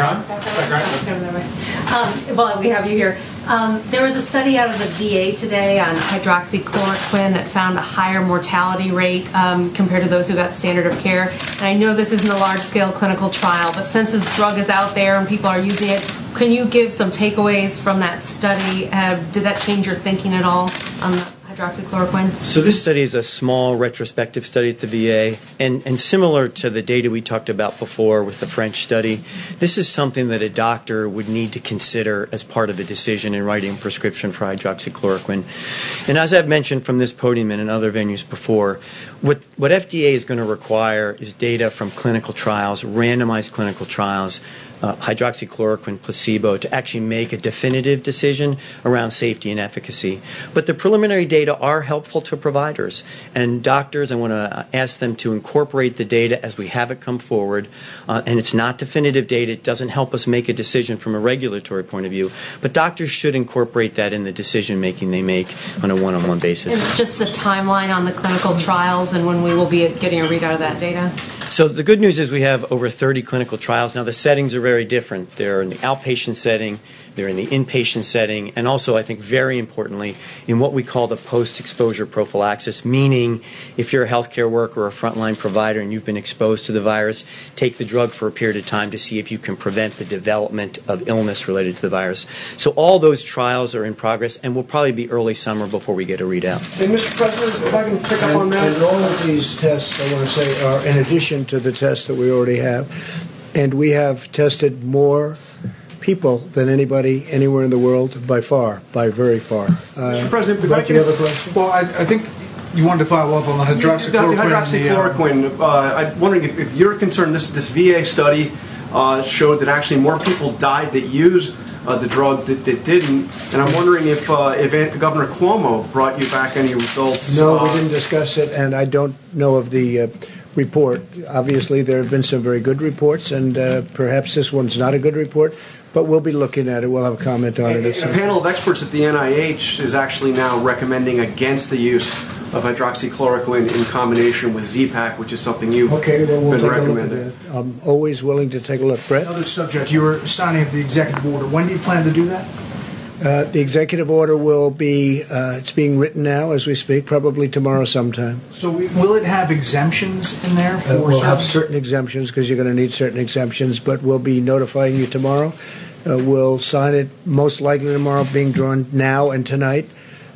Um, well, we have you here. Um, there was a study out of the V A today on hydroxychloroquine that found a higher mortality rate um, compared to those who got standard of care. And I know this isn't a large-scale clinical trial, but since this drug is out there and people are using it, can you give some takeaways from that study? Uh, did that change your thinking at all on the hydroxychloroquine? So this study is a small retrospective study at the V A, and, and similar to the data we talked about before with the French study, this is something that a doctor would need to consider as part of a decision in writing a prescription for hydroxychloroquine. And as I've mentioned from this podium and in other venues before, what, what F D A is going to require is data from clinical trials, randomized clinical trials, Uh, hydroxychloroquine placebo, to actually make a definitive decision around safety and efficacy. But the preliminary data are helpful to providers. And doctors, I want to ask them to incorporate the data as we have it come forward. Uh, and it's not definitive data. It doesn't help us make a decision from a regulatory point of view. But doctors should incorporate that in the decision-making they make on a one-on-one basis. And just the timeline on the clinical trials and when we will be getting a readout of that data? So the good news is we have over thirty clinical trials. Now the settings are very different. They're in the outpatient setting, they're in the inpatient setting, and also I think very importantly in what we call the post-exposure prophylaxis, meaning if you're a healthcare worker or a frontline provider and you've been exposed to the virus, take the drug for a period of time to see if you can prevent the development of illness related to the virus. So all those trials are in progress and will probably be early summer before we get a readout. And Mister President, if I can pick up and, on that. And all of these tests, I want to say, are in addition to the tests that we already have. And we have tested more people than anybody anywhere in the world by far, by very far. Uh, Mister President, if I Mike, can, you have a question? Well, I, I think you wanted to follow up on the hydroxychloroquine. The, the hydroxychloroquine, uh, I'm wondering if, if you're concerned, this, this V A study uh, showed that actually more people died that used uh, the drug that, that didn't. And I'm wondering if, uh, if Governor Cuomo brought you back any results. No, uh, we didn't discuss it, and I don't know of the uh, report. Obviously, there have been some very good reports, and uh, perhaps this one's not a good report, but we'll be looking at it. We'll have a comment on it. A panel of experts at the N I H is actually now recommending against the use of hydroxychloroquine in combination with Z-Pak, which is something you've okay, well, we'll been take recommending. a look at that. I'm always willing to take a look. Brett? Another subject, you were signing of the executive order. When do you plan to do that? Uh, the executive order will be, uh, it's being written now as we speak, probably tomorrow sometime. So we, will it have exemptions in there for Uh, we'll certain? have certain exemptions because you're going to need certain exemptions, but we'll be notifying you tomorrow. Uh, we'll sign it most likely tomorrow, being drawn now and tonight.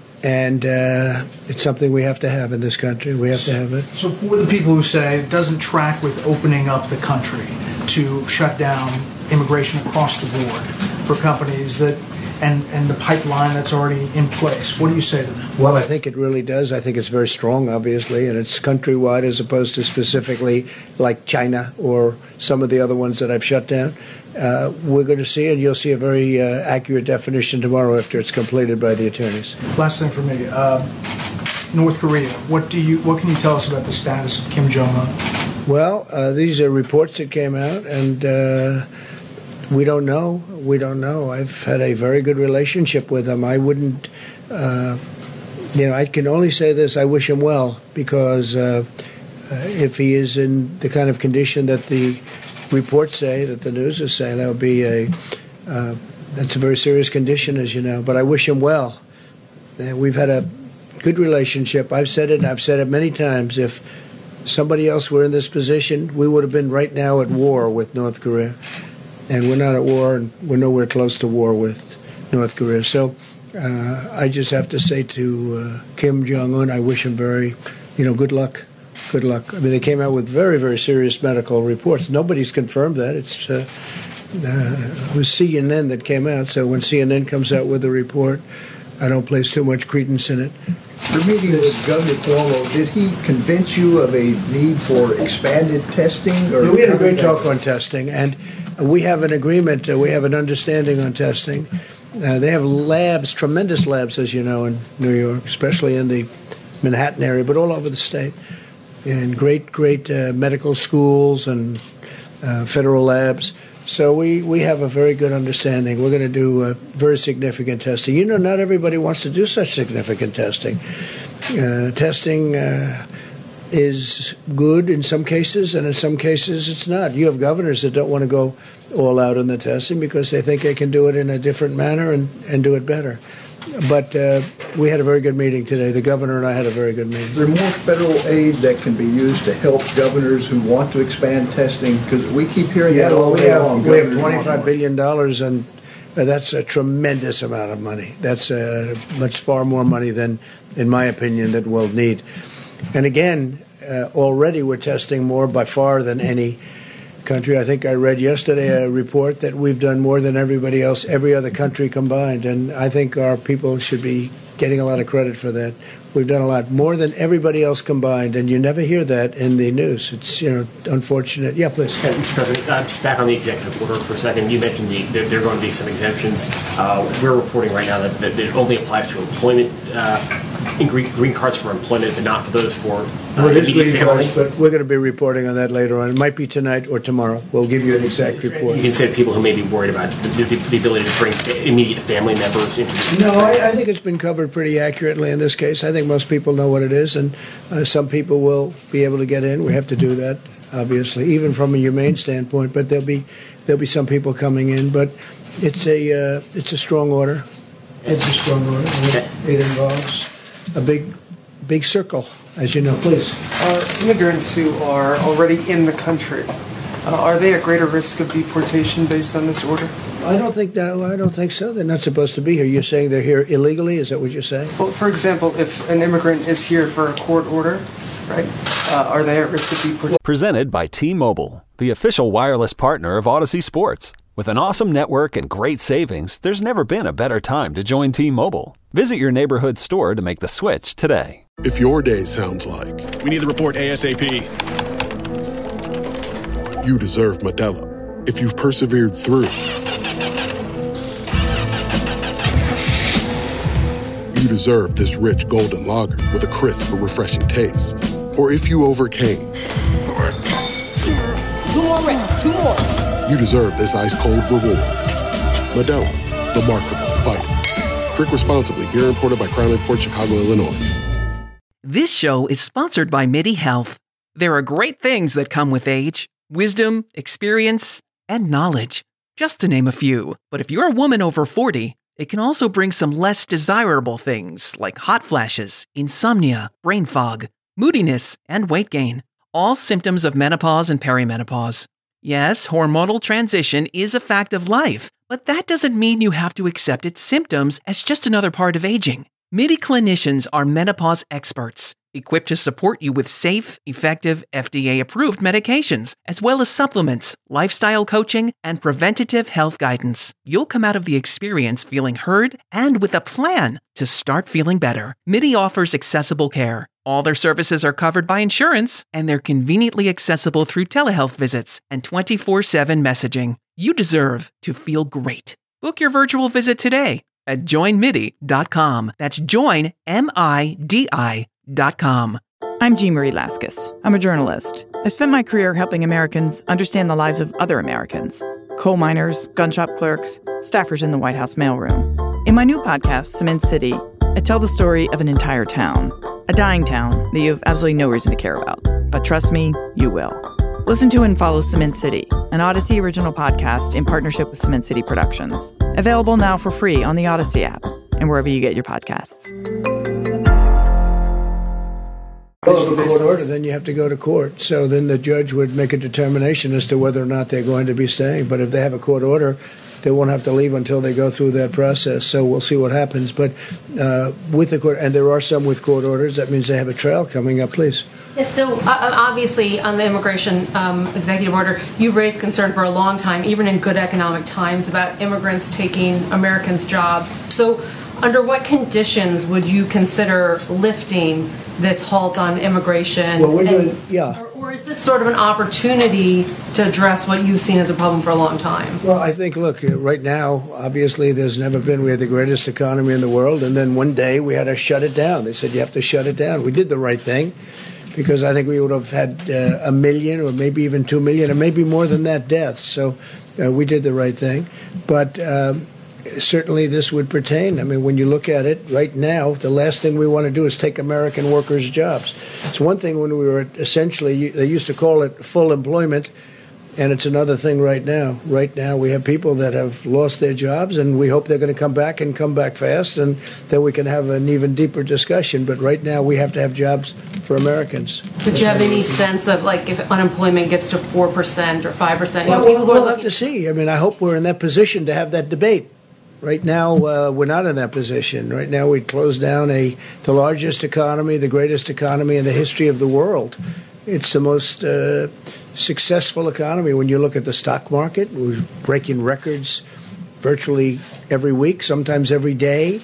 And uh, it's something we have to have in this country. We have to have it. So for the people who say it doesn't track with opening up the country to shut down immigration across the board for companies that, and, and the pipeline that's already in place, what do you say to them? Well, I think it really does. I think it's very strong, obviously, and it's countrywide as opposed to specifically like China or some of the other ones that I've shut down. Uh, we're going to see, and you'll see a very uh, accurate definition tomorrow after it's completed by the attorneys. Last thing for me, uh, North Korea. What do you? What can you tell us about the status of Kim Jong-un? Well, uh, these are reports that came out, and uh, we don't know. We don't know. I've had a very good relationship with him. I wouldn't, uh, you know, I can only say this. I wish him well, because uh, uh, if he is in the kind of condition that the reports say, that the news is saying, that would be a, uh, that's a very serious condition, as you know. But I wish him well. Uh, we've had a good relationship. I've said it, and I've said it many times. If somebody else were in this position, we would have been right now at war with North Korea. and we're not at war, and we're nowhere close to war with North Korea. So uh, I just have to say to uh, Kim Jong-un, I wish him very, you know, good luck. Good luck. I mean, they came out with very, very serious medical reports. Nobody's confirmed that. It's uh, uh, it was C N N that came out. So when C N N comes out with a report, I don't place too much credence in it. Your meeting with Governor Cuomo, did he convince you of a need for expanded testing? Or no, we had a great talk on testing, and we have an agreement. Uh, we have an understanding on testing. Uh, they have labs, tremendous labs, as you know, in New York, especially in the Manhattan area, but all over the state. And great, great uh, medical schools and uh, federal labs. So we, we have a very good understanding. We're going to do uh, very significant testing. You know, not everybody wants to do such significant testing. Uh, testing uh, is good in some cases, and in some cases it's not. You have governors that don't want to go all out on the testing because they think they can do it in a different manner and, and do it better. But uh, we had a very good meeting today. The governor and I had a very good meeting. Is there more federal aid that can be used to help governors who want to expand testing? Because we keep hearing yeah, that all well, we day have, long. We have twenty-five billion dollars, and uh, that's a tremendous amount of money. That's uh, much far more money than, in my opinion, that we'll need. And again, uh, already we're testing more by far than any country. I think I read yesterday a report that we've done more than everybody else, every other country combined, and I think our people should be getting a lot of credit for that. We've done a lot more than everybody else combined, and you never hear that in the news. It's, you know, unfortunate. Yeah, please. Yeah, Mister President, uh, just back on the executive order for a second. You mentioned the, there, there are going to be some exemptions. Uh, we're reporting right now that, that it only applies to employment, uh, in green, green cards for employment, but not for those for uh, well, it is immediate green family. cards, but we're going to be reporting on that later on. It might be tonight or tomorrow. We'll give you an exact report. You can say to people who may be worried about the, the, the ability to bring immediate family members into the No, I, I think it's been covered pretty accurately in this case. I think most people know what it is, and uh, some people will be able to get in. We have to do that, obviously, even from a humane standpoint. But there'll be there'll be some people coming in. But it's a uh, it's a strong order. It's a strong order. It, it involves a big big circle, as you know. Please. Are immigrants who are already in the country, uh, are they at greater risk of deportation based on this order? I don't think that. I don't think so. They're not supposed to be here. You're saying they're here illegally? Is that what you're saying? Well, for example, if an immigrant is here for a court order, right, uh, are they at risk of deportation? Presented by T-Mobile, the official wireless partner of Odyssey Sports. With an awesome network and great savings, there's never been a better time to join T-Mobile. Visit your neighborhood store to make the switch today. If your day sounds like we need the report ASAP, you deserve Modelo. If you've persevered through, you deserve this rich golden lager with a crisp but refreshing taste. Or if you overcame, two more reps, two more. You deserve this ice-cold reward. Modelo, the Markable Fighter. Drink responsibly. Beer imported by Crown Imports, Chicago, Illinois. This show is sponsored by MIDI Health. There are great things that come with age. Wisdom, experience, and knowledge. Just to name a few. But if you're a woman over forty, it can also bring some less desirable things like hot flashes, insomnia, brain fog, moodiness, and weight gain. All symptoms of menopause and perimenopause. Yes, hormonal transition is a fact of life, but that doesn't mean you have to accept its symptoms as just another part of aging. MIDI clinicians are menopause experts, equipped to support you with safe, effective, F D A-approved medications, as well as supplements, lifestyle coaching, and preventative health guidance. You'll come out of the experience feeling heard and with a plan to start feeling better. MIDI offers accessible care. All their services are covered by insurance, and they're conveniently accessible through telehealth visits and twenty-four seven messaging. You deserve to feel great. Book your virtual visit today at join midi dot com. That's join, M I D I dot com. I'm Jean Marie Laskus. I'm a journalist. I spent my career helping Americans understand the lives of other Americans. Coal miners, gun shop clerks, staffers in the White House mailroom. In my new podcast, Cement City, I tell the story of an entire town. A dying town that you have absolutely no reason to care about. But trust me, you will. Listen to and follow Cement City, an Odyssey original podcast in partnership with Cement City Productions. Available now for free on the Odyssey app and wherever you get your podcasts. Well, if a court order, then you have to go to court. So then the judge would make a determination as to whether or not they're going to be staying. But if they have a court order, they won't have to leave until they go through that process. So we'll see what happens. But uh, with the court, and there are some with court orders, that means they have a trial coming up. Please. Yes, so uh, obviously on the immigration um, executive order, you've raised concern for a long time, even in good economic times, about immigrants taking Americans' jobs. So under what conditions would you consider lifting this halt on immigration? Well, we're and, doing, yeah. Or, or is this sort of an opportunity to address what you've seen as a problem for a long time? Well, I think, look, uh, right now, obviously, there's never been, we had the greatest economy in the world, and then one day we had to shut it down. They said, you have to shut it down. We did the right thing, because I think we would have had uh, a million or maybe even two million, or maybe more than that deaths. So uh, we did the right thing. But um, certainly this would pertain. I mean, when you look at it right now, the last thing we want to do is take American workers' jobs. It's one thing when we were at essentially, they used to call it full employment, and it's another thing right now. Right now we have people that have lost their jobs, and we hope they're going to come back and come back fast, and then we can have an even deeper discussion. But right now we have to have jobs for Americans. Would you have any sense of, like, if unemployment gets to four percent or five percent? You know, Well, people who are we'll have looking- to see. I mean, I hope we're in that position to have that debate. Right now, uh, we're not in that position. Right now, we closed down a the largest economy, the greatest economy in the history of the world. It's the most uh, successful economy. When you look at the stock market, we're breaking records virtually every week, sometimes every day.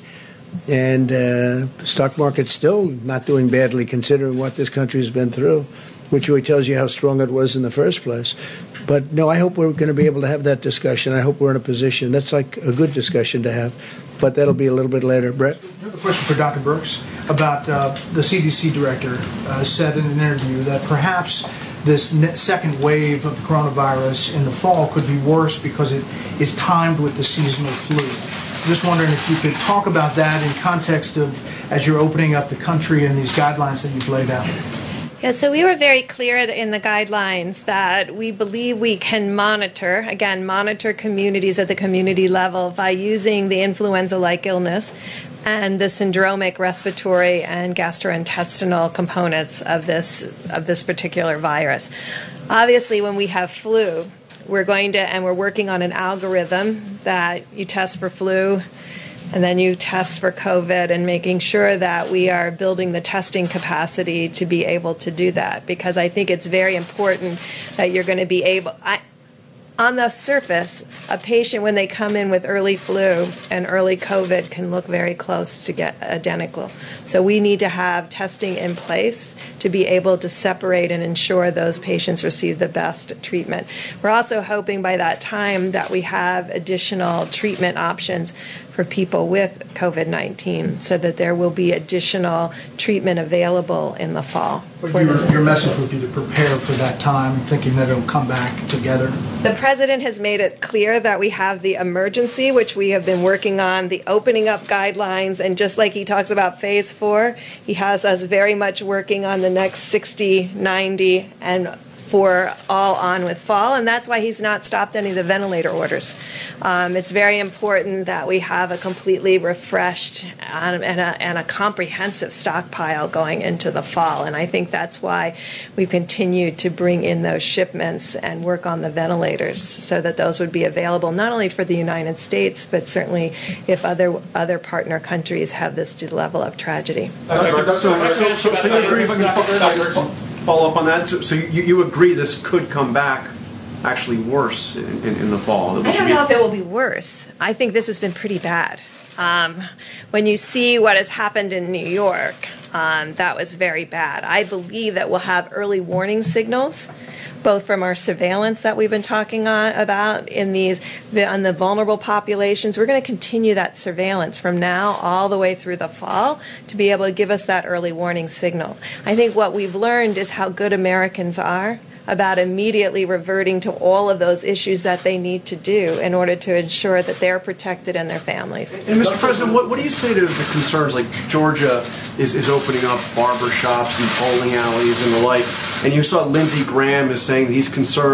And uh, stock market's still not doing badly considering what this country has been through, which really tells you how strong it was in the first place. But no, I hope we're going to be able to have that discussion. I hope we're in a position. That's like a good discussion to have, but that'll be a little bit later. Brett? I have a question for Doctor Birx about uh, the C D C director uh, said in an interview that perhaps this ne- second wave of the coronavirus in the fall could be worse because it is timed with the seasonal flu. I'm just wondering if you could talk about that in context of as you're opening up the country and these guidelines that you've laid out. Yeah, so we were very clear in the guidelines that we believe we can monitor, again, monitor communities at the community level by using the influenza-like illness and the syndromic respiratory and gastrointestinal components of this of this particular virus. Obviously, when we have flu, we're going to, and we're working on an algorithm that you test for flu, and then you test for COVID, and making sure that we are building the testing capacity to be able to do that, because I think it's very important that you're going to be able, I, on the surface, a patient when they come in with early flu and early COVID can look very close to get identical. So we need to have testing in place to be able to separate and ensure those patients receive the best treatment. We're also hoping by that time that we have additional treatment options for people with COVID nineteen, so that there will be additional treatment available in the fall. But your, your message would be to prepare for that time, thinking that it'll come back together. The president has made it clear that we have the emergency, which we have been working on, the opening up guidelines, and just like he talks about phase four, he has us very much working on the next sixty, ninety, and for all on with fall, and that's why he's not stopped any of the ventilator orders. Um, it's very important that we have a completely refreshed um, and, a, and a comprehensive stockpile going into the fall, and I think that's why we've continued to bring in those shipments and work on the ventilators so that those would be available not only for the United States, but certainly if other other partner countries have this level of tragedy. Doctor So, so, so you agree, if I can follow up on that? So you, you agree this could come back actually worse in, in, in the fall? I don't know if it will be worse. I think this has been pretty bad. Um, when you see what has happened in New York, um, that was very bad. I believe that we'll have early warning signals, both from our surveillance that we've been talking on, about in these on the vulnerable populations. We're going to continue that surveillance from now all the way through the fall to be able to give us that early warning signal. I think what we've learned is how good Americans are about immediately reverting to all of those issues that they need to do in order to ensure that they're protected and their families. And Mister President, what, what do you say to the concerns like Georgia is, is opening up barber shops and bowling alleys and the like, and you saw Lindsey Graham is saying he's concerned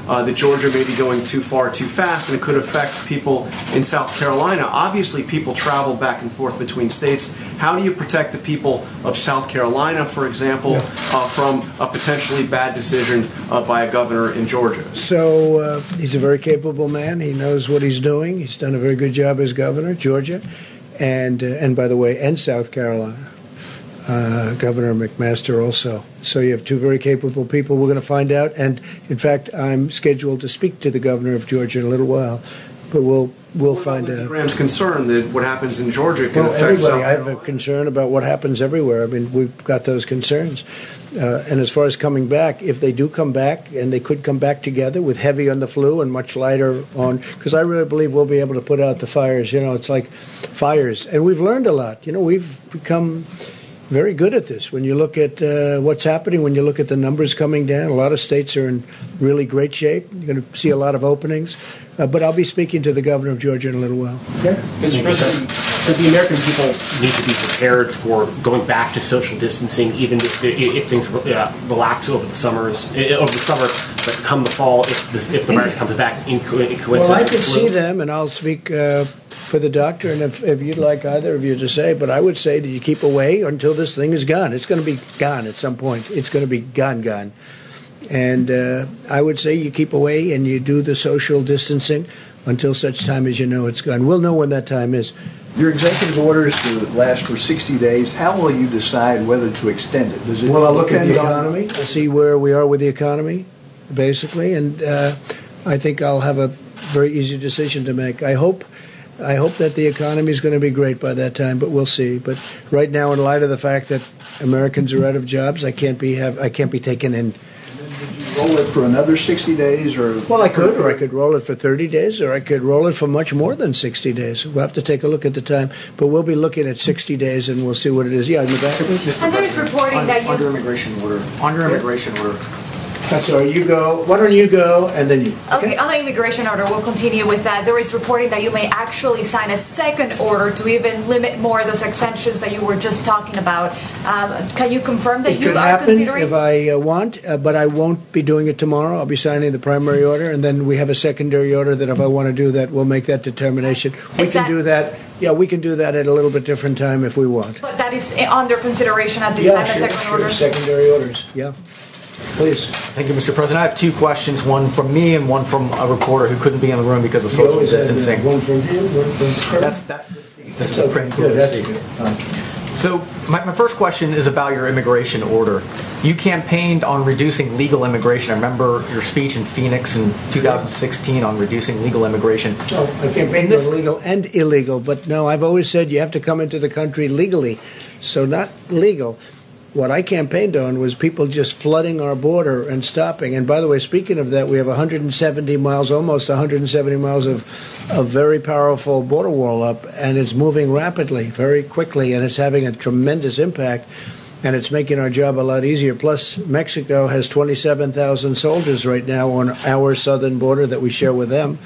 uh, that Georgia may be going too far too fast, and it could affect people in South Carolina. Obviously, people travel back and forth between states. How do you protect the people of South Carolina, for example, yeah. uh, from a potentially bad decision uh, by a governor in Georgia? So uh, he's a very capable man. He knows what he's doing. He's done a very good job as governor, Georgia, and uh, and by the way, and South Carolina. Uh, Governor McMaster also. So you have two very capable people. We're going to find out. And in fact, I'm scheduled to speak to the governor of Georgia in a little while. But we'll we'll what find about out. Graham's concern that what happens in Georgia can well, affect everybody. South I have a concern about what happens everywhere. I mean, we've got those concerns. Uh, and as far as coming back, if they do come back, and they could come back together with heavy on the flu and much lighter on, because I really believe we'll be able to put out the fires. You know, it's like fires. And we've learned a lot. You know, we've become very good at this. When you look at uh, what's happening, when you look at the numbers coming down, a lot of states are in really great shape. You're going to see a lot of openings. Uh, but I'll be speaking to the governor of Georgia in a little while. Okay. Mister President, so the American people need to be prepared for going back to social distancing, even if, if things uh, relax over the summers, over the summer, but come the fall, if the, if the virus comes back in, co- in coincidence. Well, I could see them, and I'll speak uh, for the doctor, and if, if you'd like either of you to say, but I would say that you keep away until this thing is gone. It's going to be gone at some point. It's going to be gone, gone. And uh, I would say you keep away and you do the social distancing until such time as you know it's gone. We'll know when that time is. Your executive orders to last for sixty days. How will you decide whether to extend it? Does it well, I'll look at the depend on- economy. I'll see where we are with the economy, basically, and uh, I think I'll have a very easy decision to make. I hope I hope that the economy is going to be great by that time, but we'll see. But right now, in light of the fact that Americans are out of jobs, I can't be have I can't be taken in. Roll it for another sixty days, or well, I could, or I could roll it for thirty days, or I could roll it for much more than sixty days. We'll have to take a look at the time, but we'll be looking at sixty days, and we'll see what it is. Yeah, in the back. And there is reporting that you under immigration order. Under immigration order. I'm sorry, you go. Why don't you go, and then you. Okay, on the immigration order, we'll continue with that. There is reporting that you may actually sign a second order to even limit more those exemptions that you were just talking about. Um, can you confirm that it you could are happen considering? if I uh, want, uh, but I won't be doing it tomorrow. I'll be signing the primary order, and then we have a secondary order that if I want to do that, we'll make that determination. We Is can that- do that. Yeah, we can do that at a little bit different time if we want. But that is under consideration at this Yeah, time, sure, a second sure. order? Secondary orders, yeah. Please. Thank you, Mister President. I have two questions, one from me and one from a reporter who couldn't be in the room because of You social always have, uh, distancing. one from him, one from That's, that's the seat. This That's is a okay. pretty Good, that's seat. good. So my, my first question is about your immigration order. You campaigned on reducing legal immigration. I remember your speech in Phoenix in two thousand sixteen on reducing legal immigration. Oh, I campaigned on legal and illegal, but no, I've always said you have to come into the country legally, so not legal. What I campaigned on was people just flooding our border and stopping. And by the way, speaking of that, we have one hundred seventy miles, almost one hundred seventy miles of, of very powerful border wall up, and it's moving rapidly, very quickly, and it's having a tremendous impact, and it's making our job a lot easier. Plus, Mexico has twenty-seven thousand soldiers right now on our southern border that we share with them,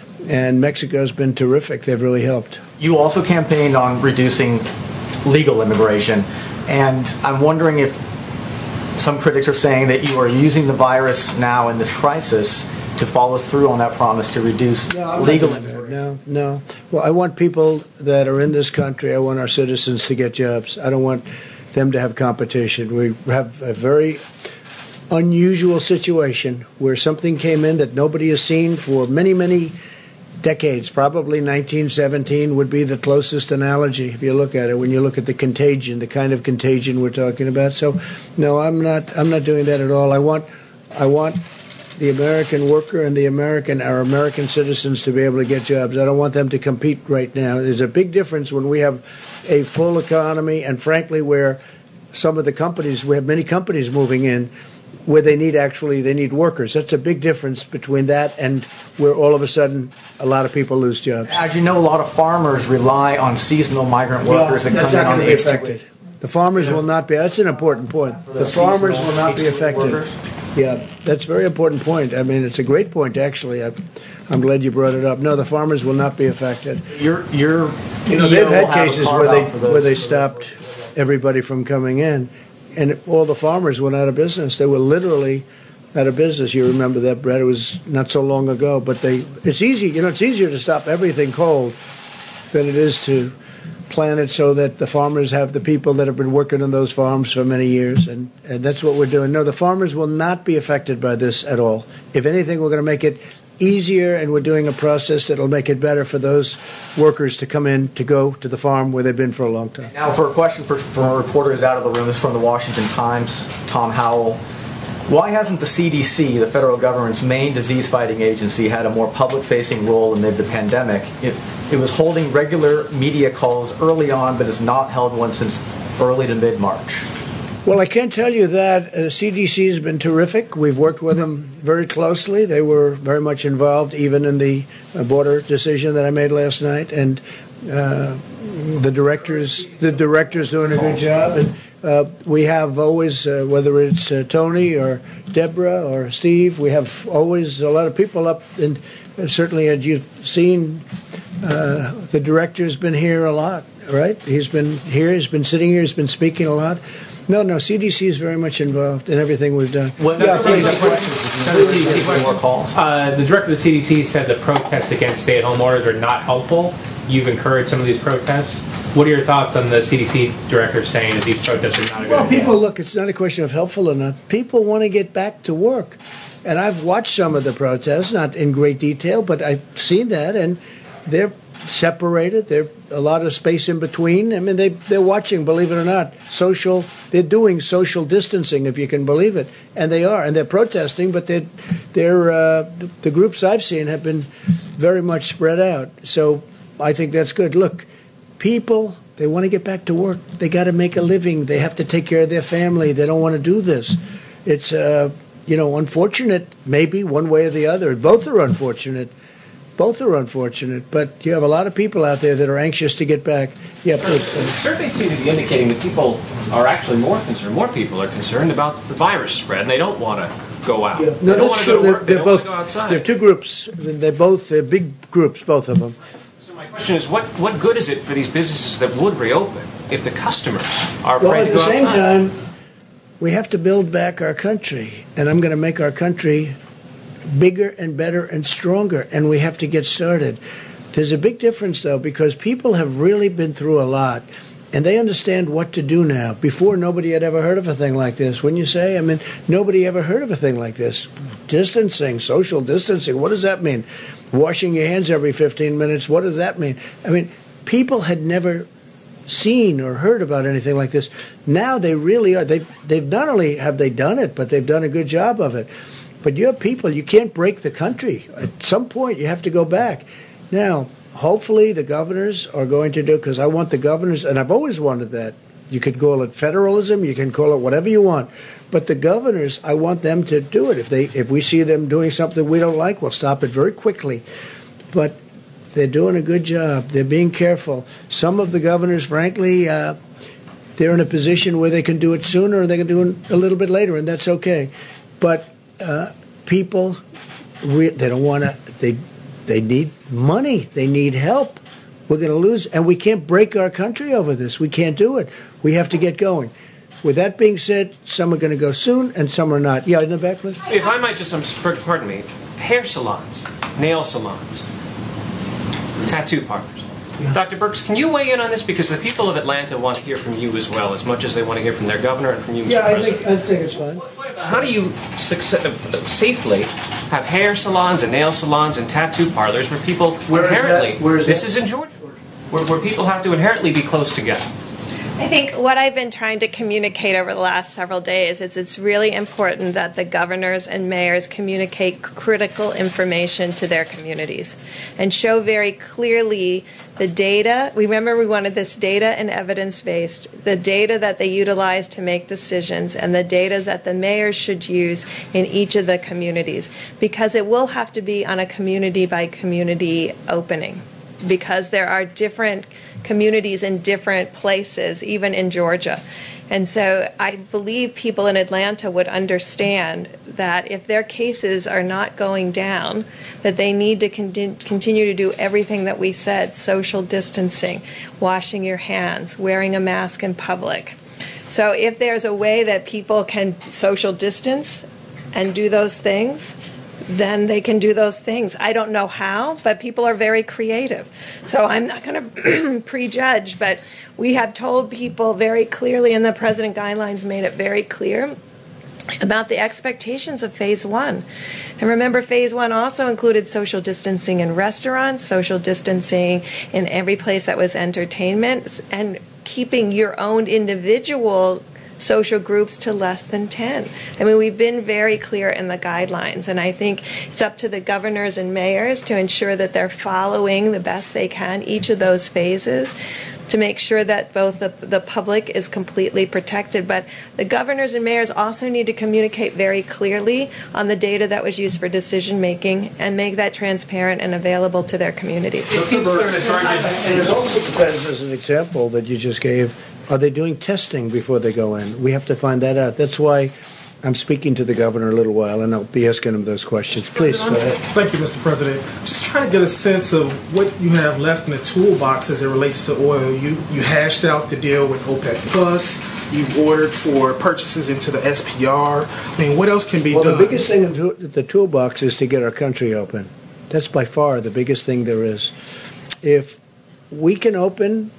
and Mexico's been terrific. They've really helped. You also campaigned on reducing legal immigration. And I'm wondering if some critics are saying that you are using the virus now in this crisis to follow through on that promise to reduce No, I'm legal not doing that. No, no. Well, I want people that are in this country, I want our citizens to get jobs. I don't want them to have competition. We have a very unusual situation where something came in that nobody has seen for many, many decades. Probably nineteen seventeen would be the closest analogy if you look at it, when you look at the contagion, the kind of contagion we're talking about. So, no, I'm not I'm not doing that at all. I want I want the American worker and the American, our American citizens to be able to get jobs. I don't want them to compete right now. There's a big difference when we have a full economy and, frankly, where some of the companies, we have many companies moving in, where they need actually, they need workers. That's a big difference between that and where all of a sudden a lot of people lose jobs. As you know, a lot of farmers rely on seasonal migrant workers Yeah, that that's come in not on going the to be affected. The farmers will not be. That's an important point. The farmers will not be affected. Yeah, that's a very important point. I mean, it's a great point, actually. I, I'm glad you brought it up. No, the farmers will not be affected. You're, you're, you know, they've had cases where they where they stopped everybody from coming in, and all the farmers went out of business. They were literally out of business. You remember that, Brett? It was not so long ago. But they, it's easy, you know, it's easier to stop everything cold than it is to plan it so that the farmers have the people that have been working on those farms for many years. And, and that's what we're doing. No, the farmers will not be affected by this at all. If anything, we're going to make it easier, and we're doing a process that will make it better for those workers to come in to go to the farm where they've been for a long time. Now, for a question for, from a reporter who's out of the room, this is from the Washington Times, Tom Howell. Why hasn't the C D C, the federal government's main disease-fighting agency, had a more public-facing role amid the pandemic? It, it was holding regular media calls early on, but has not held one since early to mid-March. Well, I can't tell you that. The uh, C D C has been terrific. We've worked with them very closely. They were very much involved, even in the uh, border decision that I made last night. And uh, the directors, the directors doing a good job. And uh, we have always, uh, whether it's uh, Tony or Deborah or Steve, we have always a lot of people up. And uh, certainly, as you've seen, uh, the director's been here a lot, right? He's been here. He's been sitting here. He's been speaking a lot. No, no, C D C is very much involved in everything we've done. Well, yeah, please. Uh, the director of the C D C said the protests against stay-at-home orders are not helpful. You've encouraged some of these protests. What are your thoughts on the C D C director saying that these protests are not a good Well, idea? people, look, it's not a question of helpful or not. People want to get back to work. And I've watched some of the protests, not in great detail, but I've seen that, and they're separated. There's a lot of space in between. I mean, they, they're watching, believe it or not, social, they're doing social distancing, if you can believe it. And they are, and they're protesting, but they're, they're, uh, the, the groups I've seen have been very much spread out. So I think that's good. Look, people, they want to get back to work. They got to make a living. They have to take care of their family. They don't want to do this. It's, uh, you know, unfortunate, maybe, one way or the other. Both are unfortunate. Both are unfortunate, but you have a lot of people out there that are anxious to get back. Yeah, please. Surveys seem to be indicating that people are actually more concerned, more people are concerned about the virus spread, and they don't want to go out. Yeah. They No, don't that's want to true. go to They're, work, they they're don't want both. to go outside. They're two groups. They're both they're big groups, both of them. So my question is, what, what good is it for these businesses that would reopen if the customers are Well, afraid at to the go same outside? time, we have to build back our country, and I'm going to make our country bigger and better and stronger, and we have to get started. There's a big difference, though, because people have really been through a lot, and they understand what to do now. Before, nobody had ever heard of a thing like this. Wouldn't you say? I mean, nobody ever heard of a thing like this. Distancing, social distancing, what does that mean? Washing your hands every fifteen minutes, what does that mean? I mean, people had never seen or heard about anything like this. Now they really are. They've, they've not only have they done it, but they've done a good job of it. But you have people, you can't break the country. At some point, you have to go back. Now, hopefully the governors are going to do, because I want the governors, and I've always wanted that. You could call it federalism, you can call it whatever you want. But the governors, I want them to do it. If they, if we see them doing something we don't like, we'll stop it very quickly. But they're doing a good job. They're being careful. Some of the governors, frankly, uh, they're in a position where they can do it sooner or they can do it a little bit later, and that's okay. But uh, people, re- they don't want to, they they need money. They need help. We're going to lose, and we can't break our country over this. We can't do it. We have to get going. With that being said, some are going to go soon and some are not. Yeah, in the back, please. If I might just, um, pardon me, hair salons, nail salons, tattoo parlors. Yeah. Doctor Birx, can you weigh in on this? Because the people of Atlanta want to hear from you as well, as much as they want to hear from their governor and from you, Mister Yeah, I President. think, I think it's fine. How do you success, uh, safely have hair salons and nail salons and tattoo parlors where people Where is inherently, that? Where is this that? is in Georgia, where, where people have to inherently be close together? I think what I've been trying to communicate over the last several days is it's really important that the governors and mayors communicate critical information to their communities and show very clearly the data. Remember, we wanted this data and evidence-based, the data that they utilize to make decisions and the data that the mayors should use in each of the communities, because it will have to be on a community-by-community opening, because there are different communities in different places, even in Georgia. And so I believe people in Atlanta would understand that if their cases are not going down, that they need to con- continue to do everything that we said: social distancing, washing your hands, wearing a mask in public. So if there's a way that people can social distance and do those things, then they can do those things. I don't know how, but people are very creative. So I'm not going to prejudge, but we have told people very clearly, and the President guidelines made it very clear about the expectations of phase one. And remember, phase one also included social distancing in restaurants, social distancing in every place that was entertainment, and keeping your own individual social groups to less than ten. I mean, we've been very clear in the guidelines, and I think it's up to the governors and mayors to ensure that they're following the best they can each of those phases to make sure that both the, the public is completely protected. But the governors and mayors also need to communicate very clearly on the data that was used for decision making and make that transparent and available to their communities. It seems and it also depends, as an example that you just gave, are they doing testing before they go in? We have to find that out. That's why I'm speaking to the governor a little while, and I'll be asking him those questions. Please, go ahead. Thank you, Mister President. Just trying to get a sense of what you have left in the toolbox as it relates to oil. You you hashed out the deal with OPEC Plus. You've ordered for purchases into the S P R. I mean, what else can be well, done? Well, the biggest thing in the toolbox is to get our country open. That's by far the biggest thing there is. If we can open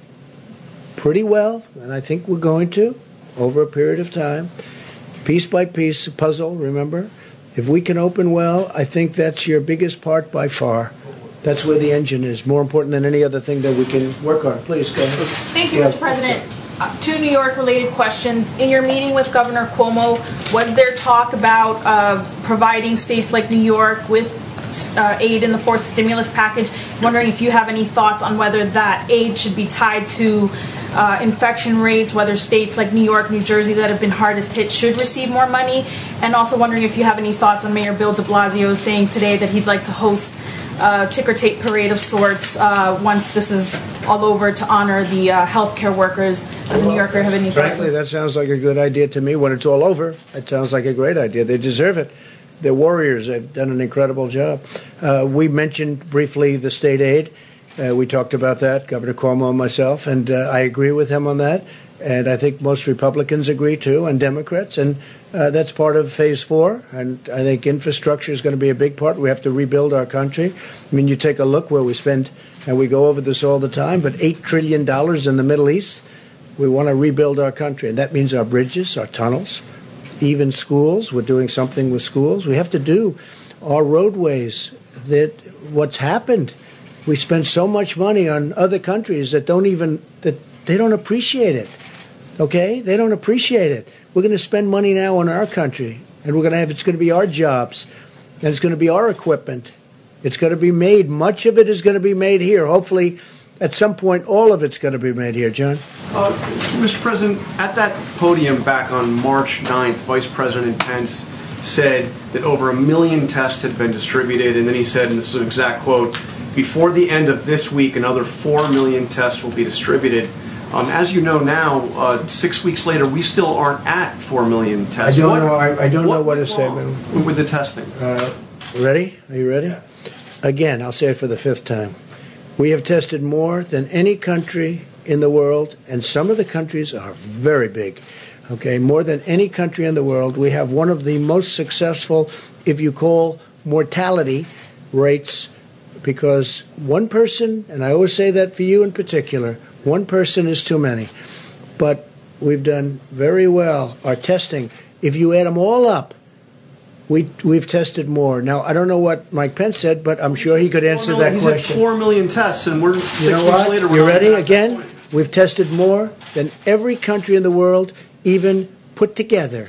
pretty well, and I think we're going to, over a period of time, piece by piece, puzzle, remember? If we can open well, I think that's your biggest part by far. That's where the engine is, more important than any other thing that we can work on. Please, go ahead. Thank you, yeah. Mister President. Uh, two New York-related questions. In your meeting with Governor Cuomo, was there talk about uh, providing states like New York with uh, aid in the fourth stimulus package? I'm wondering if you have any thoughts on whether that aid should be tied to Uh, infection rates, whether states like New York, New Jersey that have been hardest hit should receive more money, and also wondering if you have any thoughts on Mayor Bill de Blasio saying today that he'd like to host a ticker tape parade of sorts uh, once this is all over to honor the uh, healthcare workers. As a New Yorker, have any thoughts? Frankly, that sounds like a good idea to me. When it's all over, it sounds like a great idea. They deserve it. They're warriors. They've done an incredible job. Uh, we mentioned briefly the state aid. Uh, we talked about that, Governor Cuomo and myself, and uh, I agree with him on that. And I think most Republicans agree, too, and Democrats. And uh, that's part of phase four. And I think infrastructure is going to be a big part. We have to rebuild our country. I mean, you take a look where we spend, and we go over this all the time, but eight trillion dollars in the Middle East. We want to rebuild our country. And that means our bridges, our tunnels, even schools. We're doing something with schools. We have to do our roadways. That what's happened. We spend so much money on other countries that don't even, that they don't appreciate it, okay? They don't appreciate it. We're going to spend money now on our country, and we're going to have, it's going to be our jobs, and it's going to be our equipment. It's going to be made, much of it is going to be made here. Hopefully, at some point, all of it's going to be made here. John? Uh, Mister President, at that podium back on March ninth, Vice President Pence said that over a million tests had been distributed, and then he said, and this is an exact quote, before the end of this week, another four million tests will be distributed. Um, as you know now, uh, six weeks later, we still aren't at four million tests. I don't what, know. I, I don't what know what to say. With the testing. Uh, ready? Are you ready? Yeah. Again, I'll say it for the fifth time. We have tested more than any country in the world, and some of the countries are very big. Okay, more than any country in the world. We have one of the most successful, if you call mortality rates, because one person, and I always say that for you in particular, one person is too many. But we've done very well. Our testing, if you add them all up, we, we've tested more. Now, I don't know what Mike Pence said, but I'm sure he could answer well, no, that he's question. At four million tests, and we're six you know weeks what? later. We're you ready? back Again, we've tested more than every country in the world, even put together.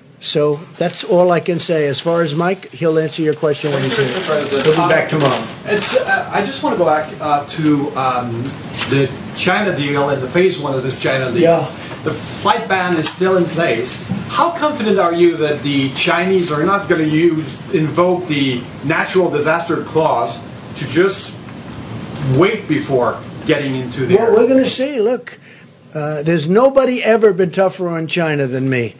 So that's all I can say. As far as Mike, he'll answer your question when he's here. He'll be back tomorrow. It's, uh, I just want to go back uh, to um, the China deal and the phase one of this China deal. Yeah. The flight ban is still in place. How confident are you that the Chinese are not going to use invoke the natural disaster clause to just wait before getting into the? Well, we're going to see. Look, uh, there's nobody ever been tougher on China than me.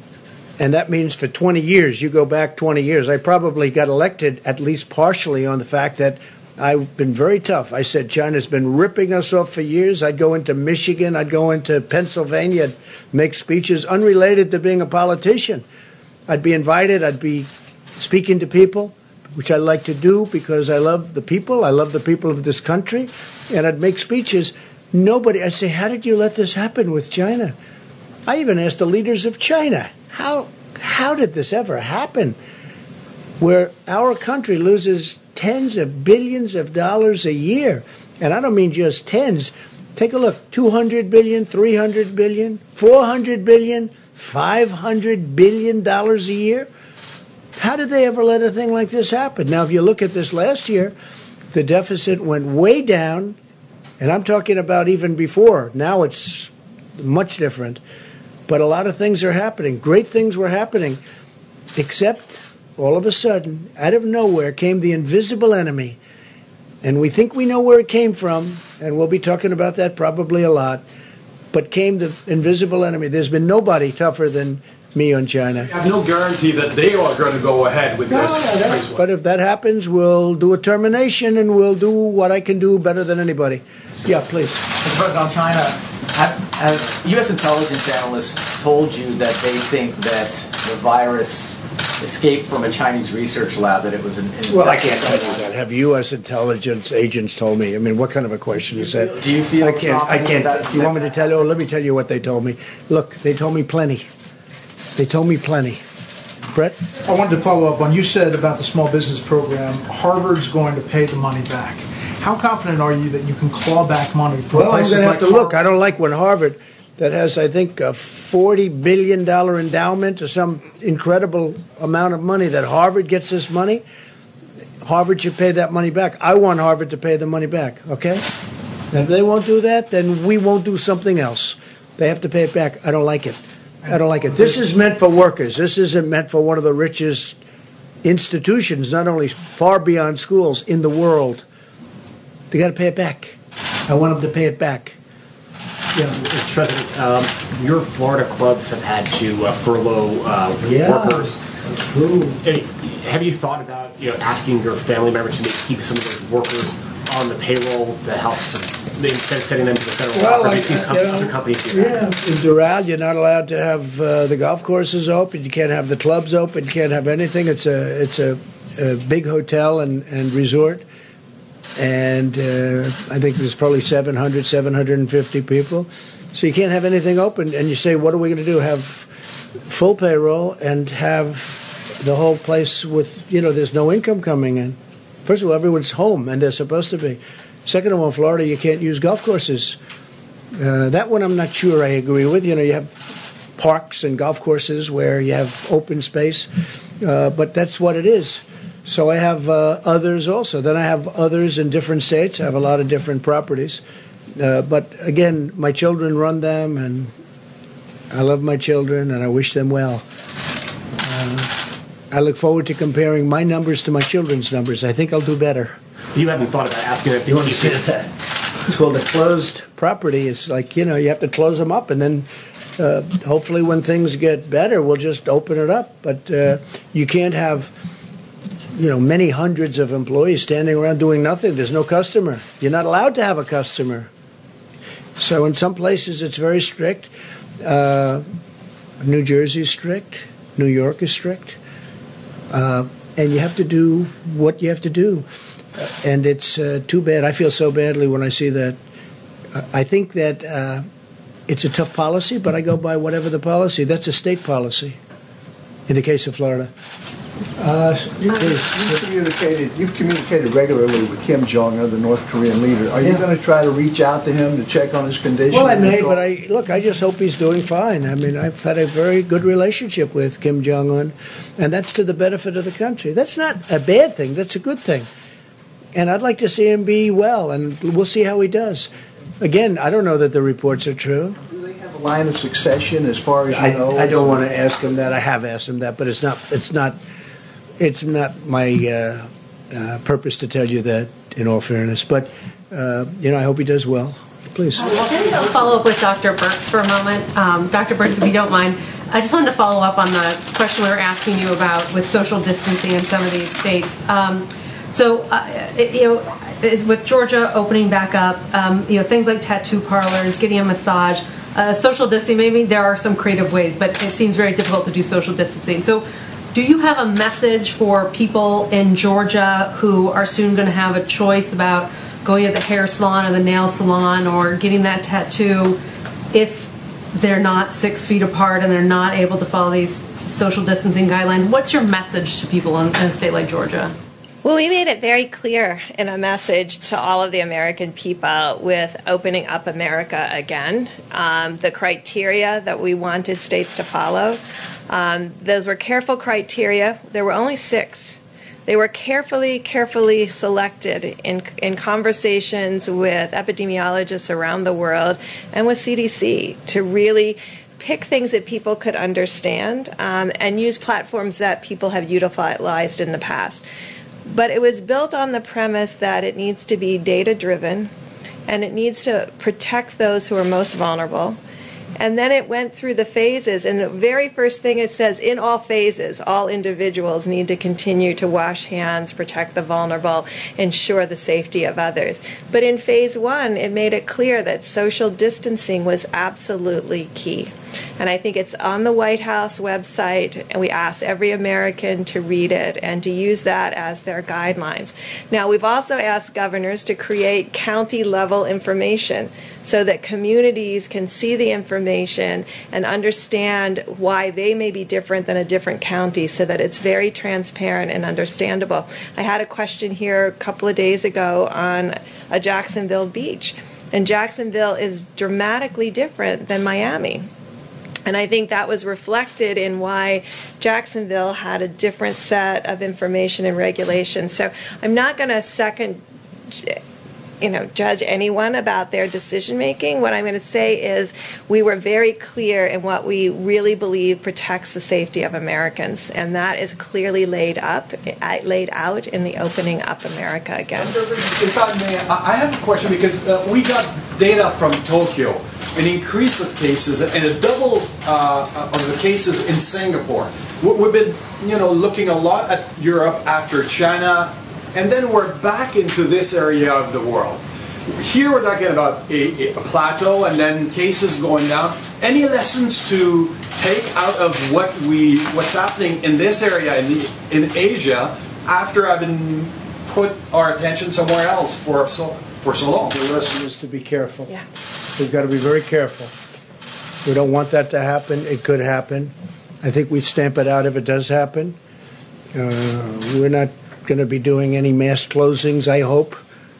And that means for twenty years, you go back twenty years, I probably got elected at least partially on the fact that I've been very tough. I said China's been ripping us off for years. I'd go into Michigan, I'd go into Pennsylvania, I'd make speeches unrelated to being a politician. I'd be invited. I'd be speaking to people, which I like to do because I love the people. I love the people of this country. And I'd make speeches. Nobody, I'd say, how did you let this happen with China? I even asked the leaders of China, how, how did this ever happen? Where our country loses tens of billions of dollars a year. And I don't mean just tens. Take a look, two hundred billion, three hundred billion, four hundred billion, five hundred billion dollars a year. How did they ever let a thing like this happen? Now, if you look at this last year, the deficit went way down, and I'm talking about even before. Now it's much different. But a lot of things are happening. Great things were happening, except all of a sudden, out of nowhere, came the invisible enemy. And we think we know where it came from, and we'll be talking about that probably a lot. But came the invisible enemy. There's been nobody tougher than me on China. I have no guarantee that they are going to go ahead with No, this. no, that- but if that happens, we'll do a termination, and we'll do what I can do better than anybody. Yeah, please. Mister President, on China, have, have U S intelligence analysts told you that they think that the virus escaped from a Chinese research lab, that it was an... an Well, I can't tell you that. Have U S intelligence agents told me? I mean, what kind of a question is that? Do you feel I can't. I confident can't. that- You want me to tell you? Oh, let me tell you what they told me. Look, they told me plenty. They told me plenty. Brett? I wanted to follow up on, you said about the small business program, Harvard's going to pay the money back. How confident are you that you can claw back money for Well, I'm places going to like have to look. Harvard? I don't like when Harvard, that has, I think, a forty billion dollars endowment or some incredible amount of money, that Harvard gets this money. Harvard should pay that money back. I want Harvard to pay the money back, okay? And if they won't do that, then we won't do something else. They have to pay it back. I don't like it. I don't like it. This is meant for workers. This isn't meant for one of the richest institutions, not only far beyond schools, in the world. They got to pay it back. I want them to pay it back. Yeah, Mister President, um, your Florida clubs have had to uh, furlough uh, Yeah, workers. that's true. Any, have you thought about you know asking your family members to maybe keep some of those workers on the payroll to help some, instead of sending them to the federal Well, well, I- seen com- you know, other companies do that? Yeah, in Doral, you're not allowed to have uh, the golf courses open. You can't have the clubs open. You can't have anything. It's a it's a, a big hotel and, and resort, and uh, I think there's probably seven hundred, seven hundred fifty people. So you can't have anything open. And you say, what are we going to do? Have full payroll and have the whole place with, you know, there's no income coming in. First of all, everyone's home, and they're supposed to be. Second of all, in Florida, you can't use golf courses. Uh, that one I'm not sure I agree with. You know, you have parks and golf courses where you have open space, uh, but that's what it is. So I have uh, others also. Then I have others in different states. I have a lot of different properties. Uh, but again, my children run them, and I love my children, and I wish them well. Uh, I look forward to comparing my numbers to my children's numbers. I think I'll do better. You haven't thought about asking if You understand that? It's called a closed property. It's like, you know, you have to close them up, and then uh, hopefully when things get better, we'll just open it up. But uh, you can't have, you know, many hundreds of employees standing around doing nothing. There's no customer. You're not allowed to have a customer. So in some places it's very strict. Uh, New Jersey is strict. New York is strict. Uh, and you have to do what you have to do. Uh, and it's uh, too bad. I feel so badly when I see that. Uh, I think that uh, it's a tough policy, but I go by whatever the policy. That's a state policy in the case of Florida. Uh, You- You've communicated, you've communicated regularly with Kim Jong-un, the North Korean leader. Are you Yeah. going to try to reach out to him to check on his condition? Well, I may, but I look. I just hope he's doing fine. I mean, I've had a very good relationship with Kim Jong Un, and that's to the benefit of the country. That's not a bad thing. That's a good thing. And I'd like to see him be well, and we'll see how he does. Again, I don't know that the reports are true. Do they have a line of succession as far as you I, know? I don't want to ask him that. I have asked him that, but it's not. It's not. It's not my uh, uh, purpose to tell you that. In all fairness, but uh, you know, I hope he does well. Please. I'll follow up with Doctor Birx for a moment. Um, Doctor Birx, if you don't mind, I just wanted to follow up on the question we were asking you about with social distancing in some of these states. Um, so, uh, it, you know, with Georgia opening back up, um, you know, things like tattoo parlors, getting a massage, uh, social distancing, maybe there are some creative ways, but it seems very difficult to do social distancing. So Do you have a message for people in Georgia who are soon going to have a choice about going to the hair salon or the nail salon or getting that tattoo if they're not six feet apart and they're not able to follow these social distancing guidelines? What's your message to people in, in a state like Georgia? Well, we made it very clear in a message to all of the American people with opening up America again, um, the criteria that we wanted states to follow. Um, those were careful criteria. There were only six. They were carefully, carefully selected in, in conversations with epidemiologists around the world and with C D C to really pick things that people could understand um, and use platforms that people have utilized in the past. But it was built on the premise that it needs to be data-driven and it needs to protect those who are most vulnerable. And then it went through the phases, and the very first thing it says, in all phases, all individuals need to continue to wash hands, protect the vulnerable, ensure the safety of others. But in phase one, it made it clear that social distancing was absolutely key. And I think it's on the White House website, and we ask every American to read it and to use that as their guidelines. Now, we've also asked governors to create county-level information so that communities can see the information and understand why they may be different than a different county so that it's very transparent and understandable. I had a question here a couple of days ago on a Jacksonville beach, and Jacksonville is dramatically different than Miami. And I think that was reflected in why Jacksonville had a different set of information and regulations. So I'm not going to second, you know, judge anyone about their decision making. What I'm going to say is we were very clear in what we really believe protects the safety of Americans, and that is clearly laid up, laid out in the Opening Up America again. If I may, I have a question because uh, we got data from Tokyo, an increase of cases and a double uh, of the cases in Singapore. We've been, you know, looking a lot at Europe after China, and then we're back into this area of the world. Here we're talking about a, a plateau and then cases going down. Any lessons to take out of what we, what's happening in this area in, the, in Asia after having put our attention somewhere else for so for so long? The lesson is to be careful. Yeah. We've got to be very careful. We don't want that to happen. It could happen. I think we'd stamp it out if it does happen. Uh, we're not going to be doing any mass closings, I hope.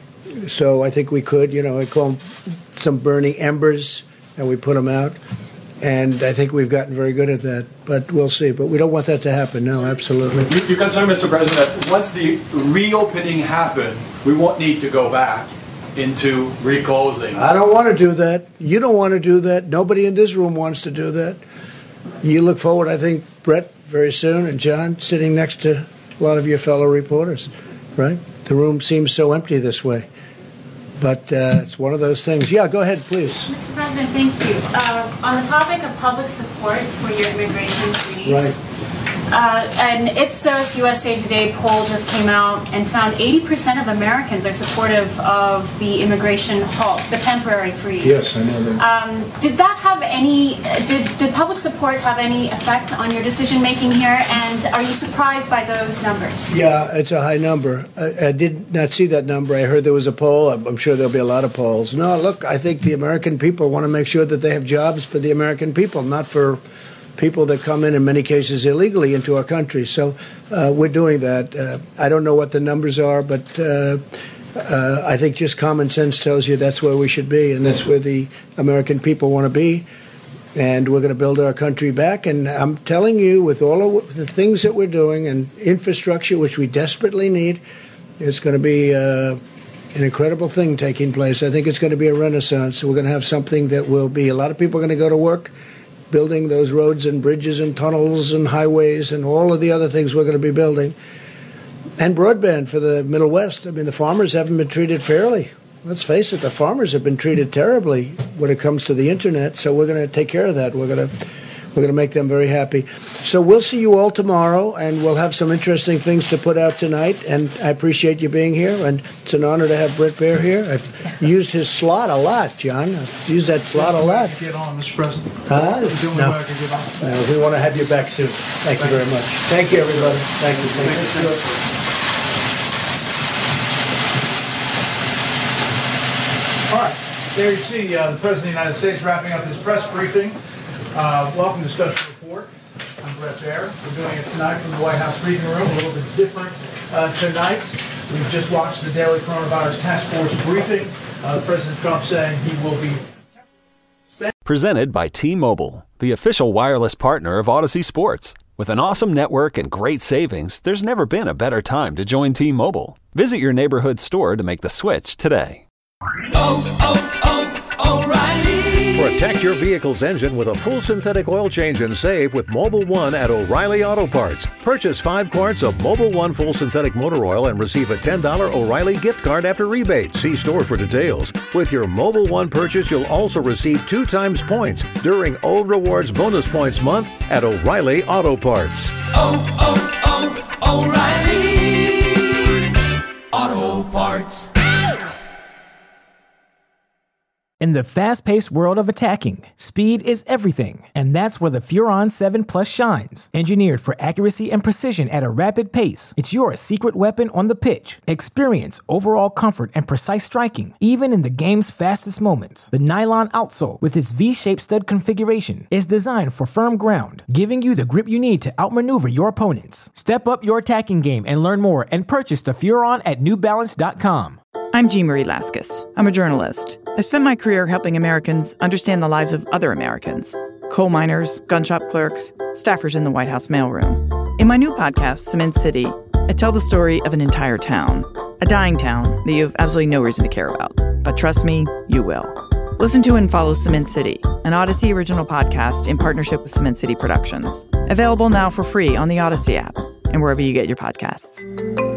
So I think we could, you know, I call them some burning embers, and we put them out. And I think we've gotten very good at that. But we'll see. But we don't want that to happen. No, absolutely. You, you concerned, Mister President, that once the reopening happens, we won't need to go back into reclosing. I don't want to do that. You don't want to do that. Nobody in this room wants to do that. You look forward, I think, Brett, very soon, and John, sitting next to a lot of your fellow reporters, right? The room seems so empty this way. But uh, it's one of those things. Yeah, go ahead, please. Mister President, thank you. Uh, on the topic of public support for your immigration treaties, right. Uh, an Ipsos U S A Today poll just came out and found eighty percent of Americans are supportive of the immigration halt, the temporary freeze. Yes, I know that. Um, did that have any, did, did public support have any effect on your decision making here? And are you surprised by those numbers? Yeah, it's a high number. I, I did not see that number. I heard there was a poll. I'm, I'm sure there'll be a lot of polls. No, look, I think the American people want to make sure that they have jobs for the American people, not for people that come in, in many cases, illegally into our country. So uh, we're doing that. Uh, I don't know what the numbers are, but uh, uh, I think just common sense tells you that's where we should be, and that's where the American people want to be. And we're going to build our country back. And I'm telling you, with all of the things that we're doing and infrastructure, which we desperately need, it's going to be uh, an incredible thing taking place. I think it's going to be a renaissance. We're going to have something that will be, a lot of people are going to go to work building those roads and bridges and tunnels and highways and all of the other things we're going to be building. And broadband for the Middle West. I mean, the farmers haven't been treated fairly. Let's face it, the farmers have been treated terribly when it comes to the internet, so we're going to take care of that. We're going to we're We're going to make them very happy. So we'll see you all tomorrow, and we'll have some interesting things to put out tonight. And I appreciate you being here, and it's an honor to have Bret Baier here. I've used his slot a lot, John. I've used that slot a lot. Get on, Mister President. Huh? It's the only No. way I can get on. No, we want to have you back soon. Thank you very much. Thank you, everybody. Thank you. Thank you. All right, there you see uh, the President of the United States wrapping up his press briefing. Uh, welcome to Special Report. I'm Bret Baier. We're doing it tonight from the White House Briefing Room, a little bit different uh, tonight. We've just watched the daily coronavirus task force briefing. Uh, President Trump saying he will be... Presented by T-Mobile, the official wireless partner of Odyssey Sports. With an awesome network and great savings, there's never been a better time to join T-Mobile. Visit your neighborhood store to make the switch today. Oh, oh, oh, O'Reilly! Protect your vehicle's engine with a full synthetic oil change and save with Mobil one at O'Reilly Auto Parts. Purchase five quarts of Mobil one full synthetic motor oil and receive a ten dollars O'Reilly gift card after rebate. See store for details. With your Mobil one purchase, you'll also receive two times points during O Rewards Bonus Points Month at O'Reilly Auto Parts. Oh, oh, oh, O'Reilly Auto Parts. In the fast-paced world of attacking, speed is everything, and that's where the Furon seven Plus shines. Engineered for accuracy and precision at a rapid pace, it's your secret weapon on the pitch. Experience overall comfort and precise striking, even in the game's fastest moments. The nylon outsole, with its V-shaped stud configuration, is designed for firm ground, giving you the grip you need to outmaneuver your opponents. Step up your attacking game and learn more and purchase the Furon at New Balance dot com. I'm Jean Marie Laskus. I'm a journalist. I spent my career helping Americans understand the lives of other Americans. Coal miners, gun shop clerks, staffers in the White House mailroom. In my new podcast, Cement City, I tell the story of an entire town. A dying town that you have absolutely no reason to care about. But trust me, you will. Listen to and follow Cement City, an Odyssey original podcast in partnership with Cement City Productions. Available now for free on the Odyssey app and wherever you get your podcasts.